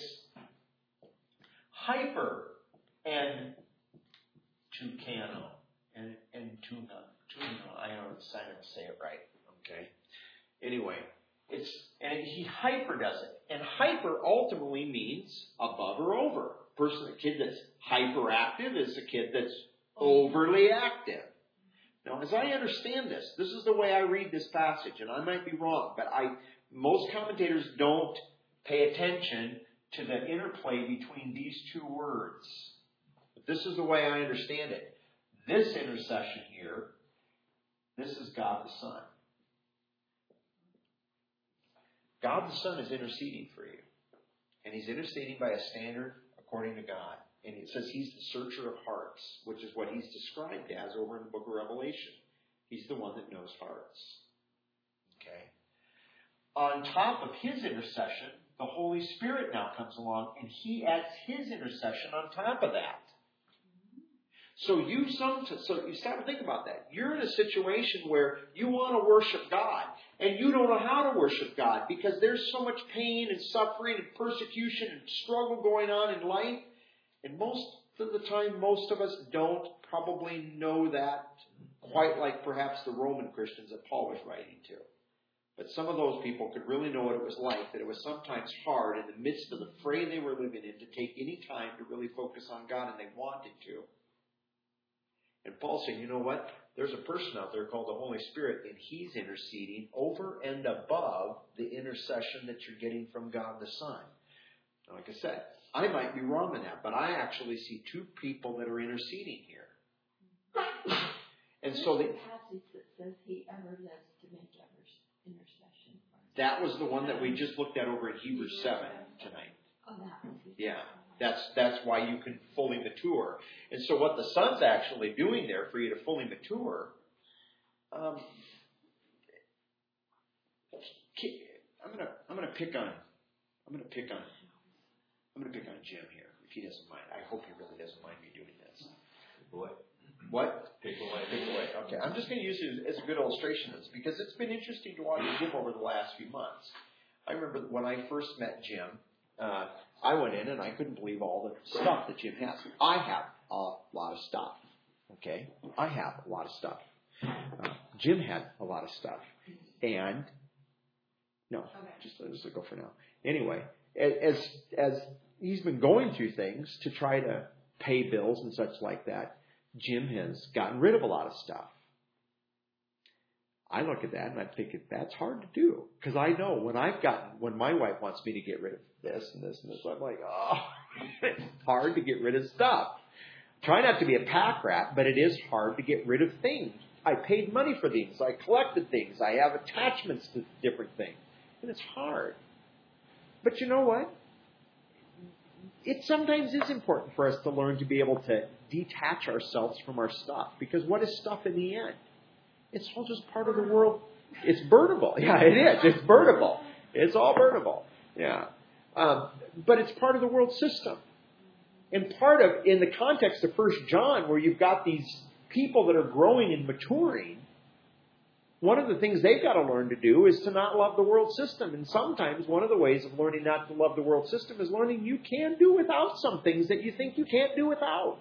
hyper and tukano and, and tuna. I don't say it right. Okay. Anyway, it's and he hyper does it, and hyper ultimately means above or over. Person, a kid that's hyperactive is a kid that's overly active. Now, as I understand this, this is the way I read this passage, and I might be wrong, but I most commentators don't pay attention to the interplay between these two words. But this is the way I understand it. This intercession here. This is God the Son. God the Son is interceding for you. And He's interceding by a standard according to God. And it says He's the searcher of hearts, which is what He's described as over in the book of Revelation. He's the one that knows hearts. Okay. On top of His intercession, the Holy Spirit now comes along and He adds His intercession on top of that. So you some, so you stop and think about that. You're in a situation where you want to worship God, and you don't know how to worship God because there's so much pain and suffering and persecution and struggle going on in life. And most of the time, most of us don't probably know that quite like perhaps the Roman Christians that Paul was writing to. But some of those people could really know what it was like, that it was sometimes hard in the midst of the fray they were living in to take any time to really focus on God, and they wanted to. And Paul's saying, you know what? There's a person out there called the Holy Spirit, and He's interceding over and above the intercession that you're getting from God the Son. Like I said, I might be wrong in that, but I actually see two people that are interceding here. And so the passage that says He ever lives to make intercession. That was the one that we just looked at over in Hebrews seven tonight. Oh, that was it. Yeah. That's that's why you can fully mature. And so what the Son's actually doing there for you to fully mature, um, I'm gonna I'm gonna pick on I'm gonna pick on I'm gonna pick on Jim here, if he doesn't mind. I hope he really doesn't mind me doing this. What? What? Pick away. Pick away. Okay. I'm just going to use it as a good illustration of this because it's been interesting to watch Jim over the last few months. I remember when I first met Jim, uh, I went in and I couldn't believe all the stuff that Jim has. I have a lot of stuff. Okay? I have a lot of stuff. Uh, Jim had a lot of stuff. And, no, just let us go for now. Anyway, as, as he's been going through things to try to pay bills and such like that, Jim has gotten rid of a lot of stuff. I look at that and I think that's hard to do because I know when I've gotten, when my wife wants me to get rid of this and this and this, I'm like, oh, it's hard to get rid of stuff. Try not to be a pack rat, but it is hard to get rid of things. I paid money for things. I collected things. I have attachments to different things. And it's hard. But you know what? It sometimes is important for us to learn to be able to detach ourselves from our stuff. Because what is stuff in the end? It's all just part of the world. It's burnable. Yeah, it is. It's burnable. It's all burnable. Yeah. Um, but it's part of the world system. And part of, in the context of First John, where you've got these people that are growing and maturing, one of the things they've got to learn to do is to not love the world system. And sometimes one of the ways of learning not to love the world system is learning you can do without some things that you think you can't do without.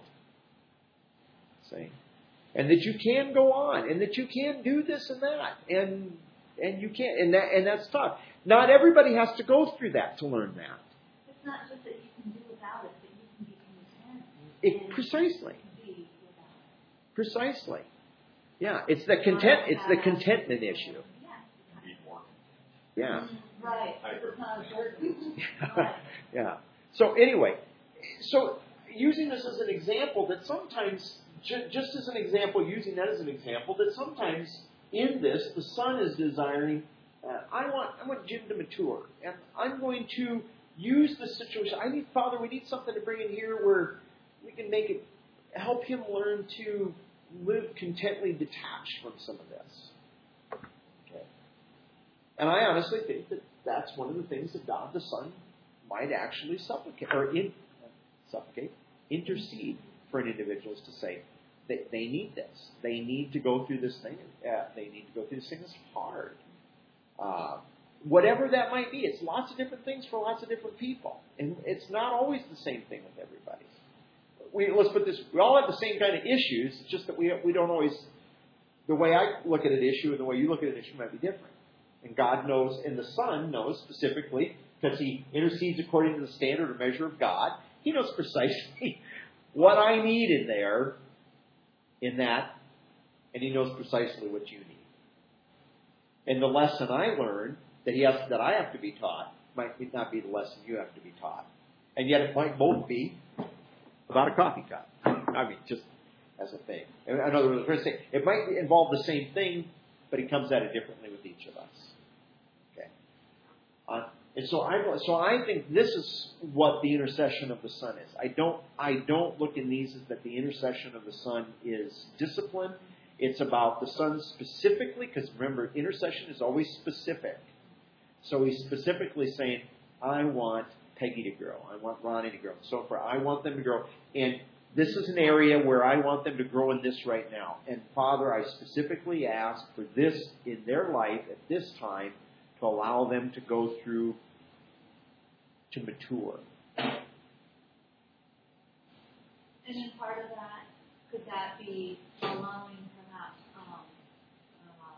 See? And that you can go on, and that you can do this and that, and and you can't, and that and that's tough. Not everybody has to go through that to learn that. It's not just that you can do without it, but you can be content. It, precisely. Be without it. Precisely. Yeah, it's the content. It's the contentment issue. Be more. Yeah. Right. It's not a burden. Right. Yeah. So anyway, so using this as an example, that sometimes, ju- just as an example, using that as an example, that sometimes in this, the Son is desiring, uh, I want, I want Jim to mature, and I'm going to use the situation. I need, Father, we need something to bring in here where we can make it, help him learn to live contently detached from some of this. Okay. And I honestly think that that's one of the things that God the Son might actually supplicate, or in, uh, supplicate, intercede for an individual to say that they need this. They need to go through this thing. Uh, they need to go through this thing that's hard. Uh, whatever that might be. It's lots of different things for lots of different people. And it's not always the same thing with everybody. We, let's put this, we all have the same kind of issues, it's just that we we don't always, the way I look at an issue and the way you look at an issue might be different. And God knows, and the Son knows specifically, because He intercedes according to the standard or measure of God, He knows precisely what I need in there, in that, and He knows precisely what you need. And the lesson I learned that He has, that I have to be taught might not be the lesson you have to be taught. And yet it might both be about a coffee cup. I mean, just as a thing. In other words, we're going to say it might involve the same thing, but He comes at it differently with each of us. Okay. Uh, and so I so I think this is what the intercession of the Son is. I don't I don't look in these as that the intercession of the Son is discipline. It's about the Son specifically, because remember, intercession is always specific. So he's specifically saying, I want Peggy to grow. I want Ronnie to grow. So for I want them to grow. And this is an area where I want them to grow in this right now. And Father, I specifically ask for this in their life at this time to allow them to go through to mature. And in part of that, could that be allowing perhaps um, uh,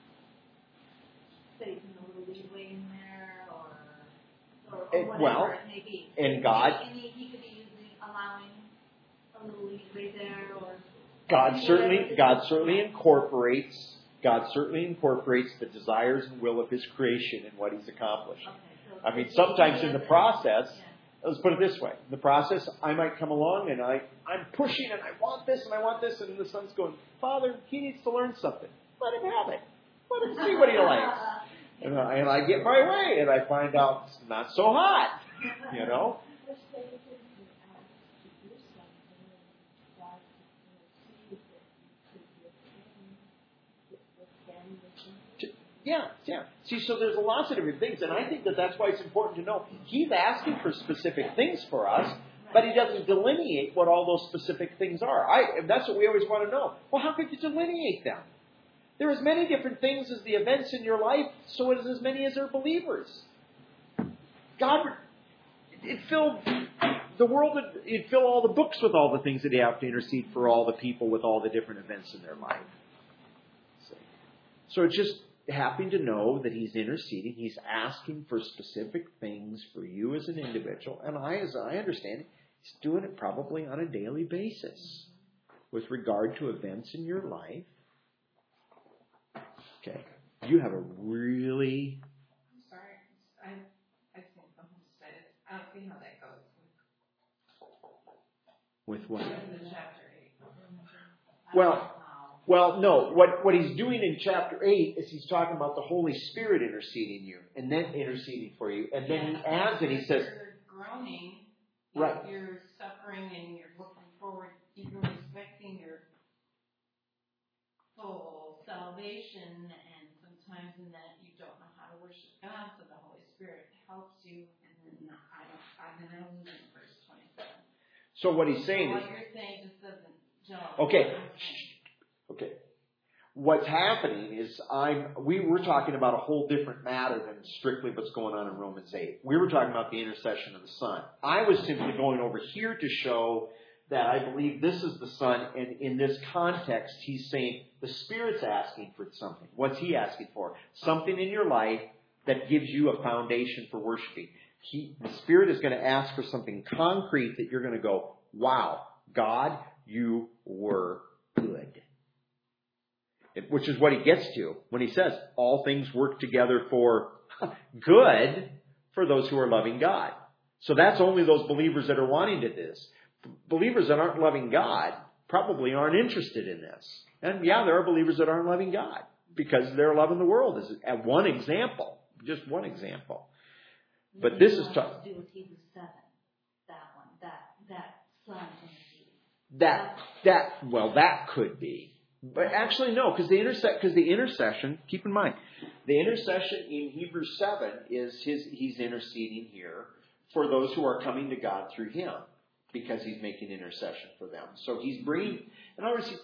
Satan a little leeway in there, or, or, or And, whatever well, it may be? and God, And he, he could be using, allowing a little leeway there, or God certainly, God certainly incorporates, God certainly incorporates the desires and will of His creation in what He's accomplished. Okay, so I mean, he- sometimes he in the doesn't- process, yeah. let's put it this way. In the process, I might come along and I, I'm pushing and I want this and I want this, and the Son's going, Father, he needs to learn something. Let him have it. Let him see what he likes. And I, and I get my way and I find out it's not so hot, you know. Or say if you ask to do something and God can see that you could give him, with them, with him. Yeah, yeah. See, so there's lots of different things, and I think that that's why it's important to know. He's asking for specific things for us, but he doesn't delineate what all those specific things are. I, and that's what we always want to know. Well, how could you delineate them? There are as many different things as the events in your life, so it is as many as are believers. God, it filled the world, it filled all the books with all the things that you have to intercede for all the people with all the different events in their life. So it's just happy to know that He's interceding. He's asking for specific things for you as an individual. And I, as I understand it, He's doing it probably on a daily basis with regard to events in your life. Okay. You have a really... I'm sorry. I, I've seen some homestead. I don't see how that goes With what? with the chapter eight. Well, I don't know how. Well, no. What what he's doing in chapter eight is he's talking about the Holy Spirit interceding you, and then interceding for you, and then he adds and he says, You're groaning, Right. you're suffering, and you're looking forward, eagerly expecting your full salvation, and sometimes in that you don't know how to worship God, so the Holy Spirit helps you, and then I don't, I then I lose in verse twenty-seven. so what he's saying What is, you're saying just doesn't gel. Okay. okay, what's happening is I'm we were talking about a whole different matter than strictly what's going on in Romans eight. We were talking about the intercession of the Son. I was simply going over here to show that I believe this is the Son, and in this context, he's saying the Spirit's asking for something. What's he asking for? Something in your life that gives you a foundation for worshiping. He, the Spirit is going to ask for something concrete that you're going to go, wow, God, you were good. It, which is what he gets to when he says, all things work together for good for those who are loving God. So that's only those believers that are wanting to do this. Believers that aren't loving God probably aren't interested in this. And yeah, there are believers that aren't loving God because they're loving the world. Is at one example, just one example. But Maybe this it is has tough. to do with Hebrews seven. That one, that that son interceding. That that well, that could be, but actually no, because the interse- because the intercession. Keep in mind, the intercession in Hebrews seven is his. He's interceding here for those who are coming to God through him, because he's making intercession for them. So he's bringing. In other words,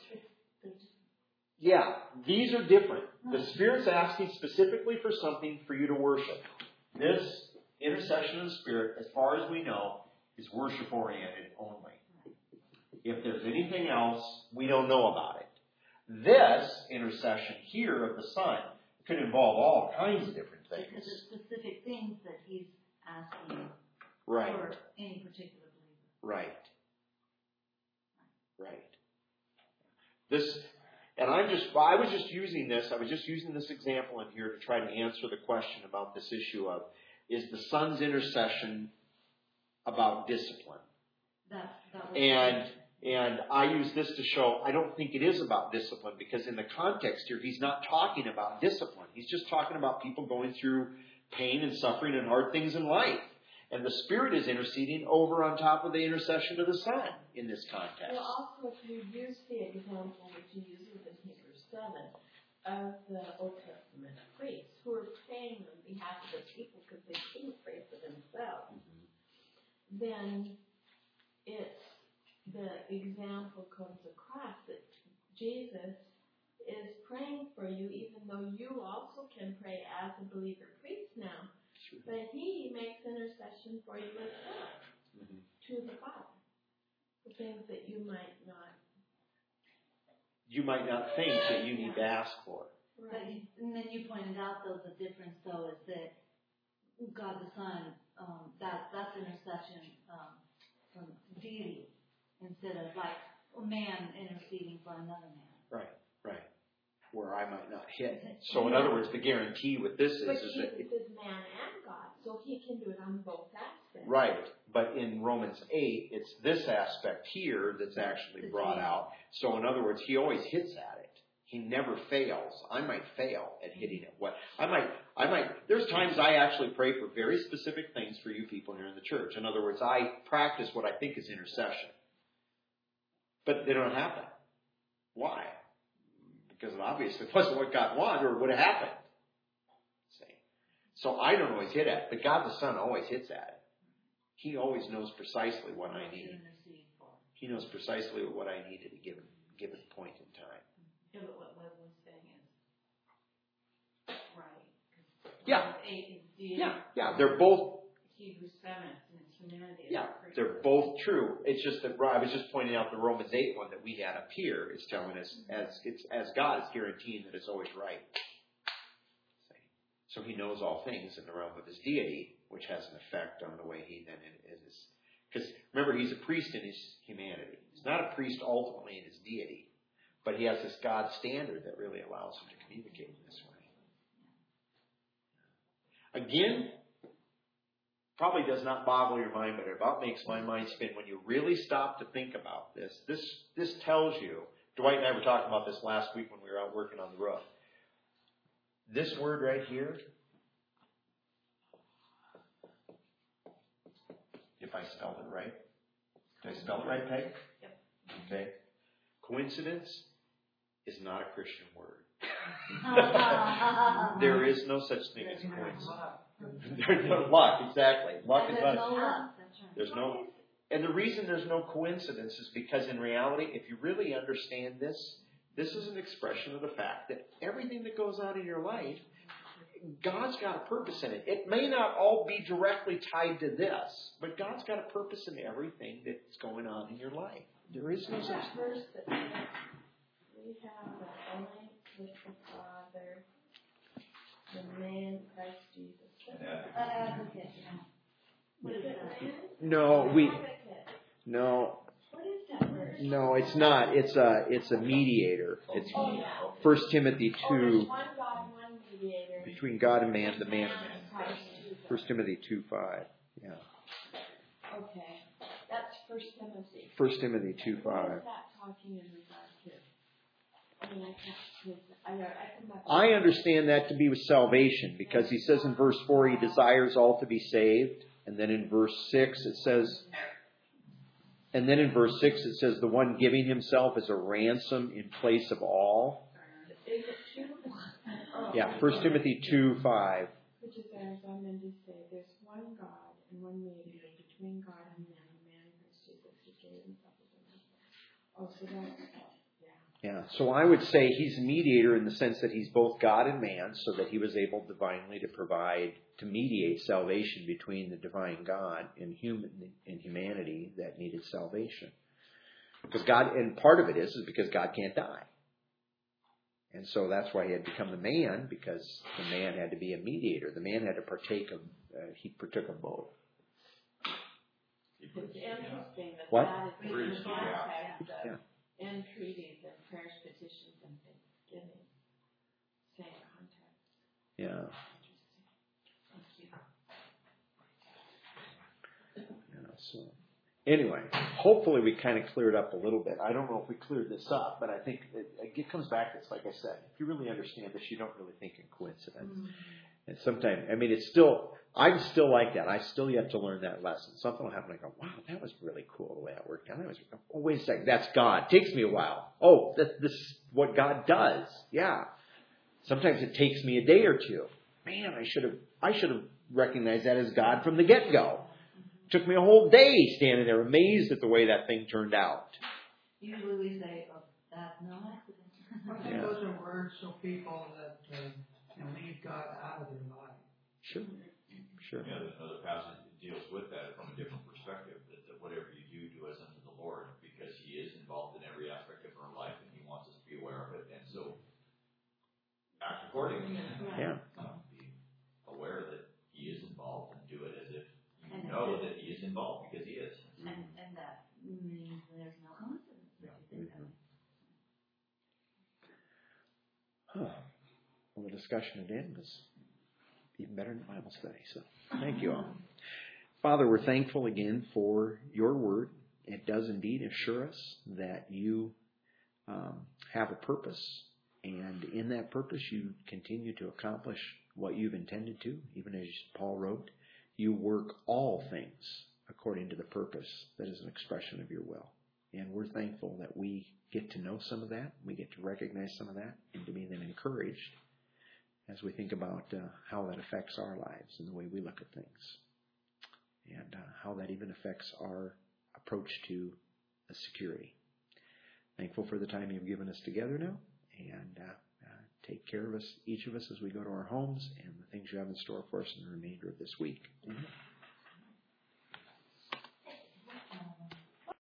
yeah, these are different. The Spirit's asking specifically for something for you to worship. This intercession of the Spirit, as far as we know, is worship-oriented only. If there's anything else, we don't know about it. This intercession here of the Son could involve all kinds of different Because things. it's specific things that he's asking Right, for any particular believer. right, right. This, and I'm just, I was just using this, I was just using this example in here to try to answer the question about this issue of, is the Son's intercession about discipline? That, that was And and I use this to show I don't think it is about discipline, because in the context here, he's not talking about discipline. He's just talking about people going through pain and suffering and hard things in life. And the Spirit is interceding over on top of the intercession of the Son in this context. Well, also, if you use the example which he uses in Hebrews seven of the Old Testament priests who are praying on behalf of the people because they couldn't pray for themselves, mm-hmm. then it's the example comes across that Jesus is praying for you, even though you also can pray as a believer priest now. Sure. But he makes intercession for you as well, mm-hmm. to the Father. The things that you might not you might not think that you need to ask for. Right. But you, and then you pointed out though the difference though is that God the Son, um, that that's intercession um, from deity instead of like a man interceding for another man. Right, right. Where I might not hit. So in other words, the guarantee with this is, but is that Jesus is man and God, so he can do it on both aspects. Right, but in Romans eight, it's this aspect here that's actually brought out. So in other words, he always hits at it. He never fails. I might fail at hitting it. What I might, I might. There's times I actually pray for very specific things for you people here in the church. In other words, I practice what I think is intercession, but they don't happen. Why? Because it obviously wasn't what God wanted or would have happened. See? So I don't always hit at it, but God the Son always hits at it. He always knows precisely what I need. He knows precisely what I need at a given, given point in time. Yeah, but what Wesley's saying is right. Yeah. Eight is deity. Yeah, yeah, they're both. Hebrews seven and humanity. Yeah, they're both true. It's just that I was just pointing out the Romans eight one that we had up here is telling us as it's as God is guaranteeing that it's always right. So he knows all things in the realm of his deity, which has an effect on the way he then is. Because remember, he's a priest in his humanity. He's not a priest ultimately in his deity, but he has this God standard that really allows him to communicate in this way. Again, probably does not boggle your mind, but it about makes my mind spin when you really stop to think about this. This this tells you, Dwight and I were talking about this last week when we were out working on the roof. This word right here, if I spelled it right. Did I spell it right, Peg? Yep. Okay. Coincidence is not a Christian word. There is no such thing as coincidence. There's no luck, exactly. Luck is There's not. no luck. That's right. There's no. And the reason there's no coincidence is because in reality, if you really understand this, this is an expression of the fact that everything that goes on in your life, God's got a purpose in it. It may not all be directly tied to this, but God's got a purpose in everything that's going on in your life. There is no such that verse that says we have the only with the Father, the man Christ Jesus. Uh, advocate, yeah. What is that? No, we Advocate. no. What is that verse? No, it's not. It's a it's a mediator. It's Oh, yeah. First Timothy Oh, two there's one God, one mediator. between God and man, the man and man. Christ Jesus. First Timothy two five. Yeah. Okay. That's First Timothy. First Timothy two What five. is that talking in regard to? I mean, I can't. I, I come back. I understand that to be with salvation because he says in verse four he desires all to be saved, and then in verse six it says, and then in verse six it says the one giving himself as a ransom in place of all. Is it two? Oh, Yeah, First Timothy two five. Which is as I meant to say, there's one God and one mediator between God and man, the man Christ Jesus, who gave himself as a ransom. Oh, so that's Yeah, so I would say he's a mediator in the sense that he's both God and man, so that he was able divinely to provide, to mediate salvation between the divine God and human and humanity that needed salvation. Because God, and part of it is, is because God can't die. And so that's why he had become the man, because the man had to be a mediator. The man had to partake of, uh, he partook of both. it's interesting that What? that is in the context of Yeah. entreaties and prayers, petitions, and thanksgiving. Same context. Yeah. Interesting. Yeah, so anyway, hopefully we kind of cleared up a little bit. I don't know if we cleared this up, but I think it, it comes back to, it's like I said, if you really understand this, you don't really think in coincidence. Mm-hmm. And sometimes, I mean, it's still, I'm still like that. I still yet to learn that lesson. Something will happen. I go, wow, that was really cool the way that worked out. That was, oh, wait a second. That's God. It takes me a while. Oh, that, this is what God does. Yeah. Sometimes it takes me a day or two. Man, I should have, I should have recognized that as God from the get-go. It took me a whole day standing there amazed at the way that thing turned out. Usually we say, oh, that's no accident. I think those are words so people that, uh, you know, leave God out of their life. Sure. Sure. Yeah, there's another passage that deals with that from a different perspective, that, that whatever you do, do as unto the Lord, because He is involved in every aspect of our life, and He wants us to be aware of it, and so act accordingly. Yeah. Uh, be aware that He is involved, and do it as if you And know that He is involved, because He is. And, and that means there's no coincidence. Yeah. Huh. Well, the discussion at the end was even better than the Bible study. So thank you all. Father, we're thankful again for your word. It does indeed assure us that you um, have a purpose. And in that purpose, you continue to accomplish what you've intended to. Even as Paul wrote, you work all things according to the purpose that is an expression of your will. And we're thankful that we get to know some of that. We get to recognize some of that and to be then encouraged as we think about uh, how that affects our lives and the way we look at things. And uh, how that even affects our approach to security. Thankful for the time you've given us together now. And uh, uh, take care of us, each of us, as we go to our homes and the things you have in store for us in the remainder of this week. Mm-hmm.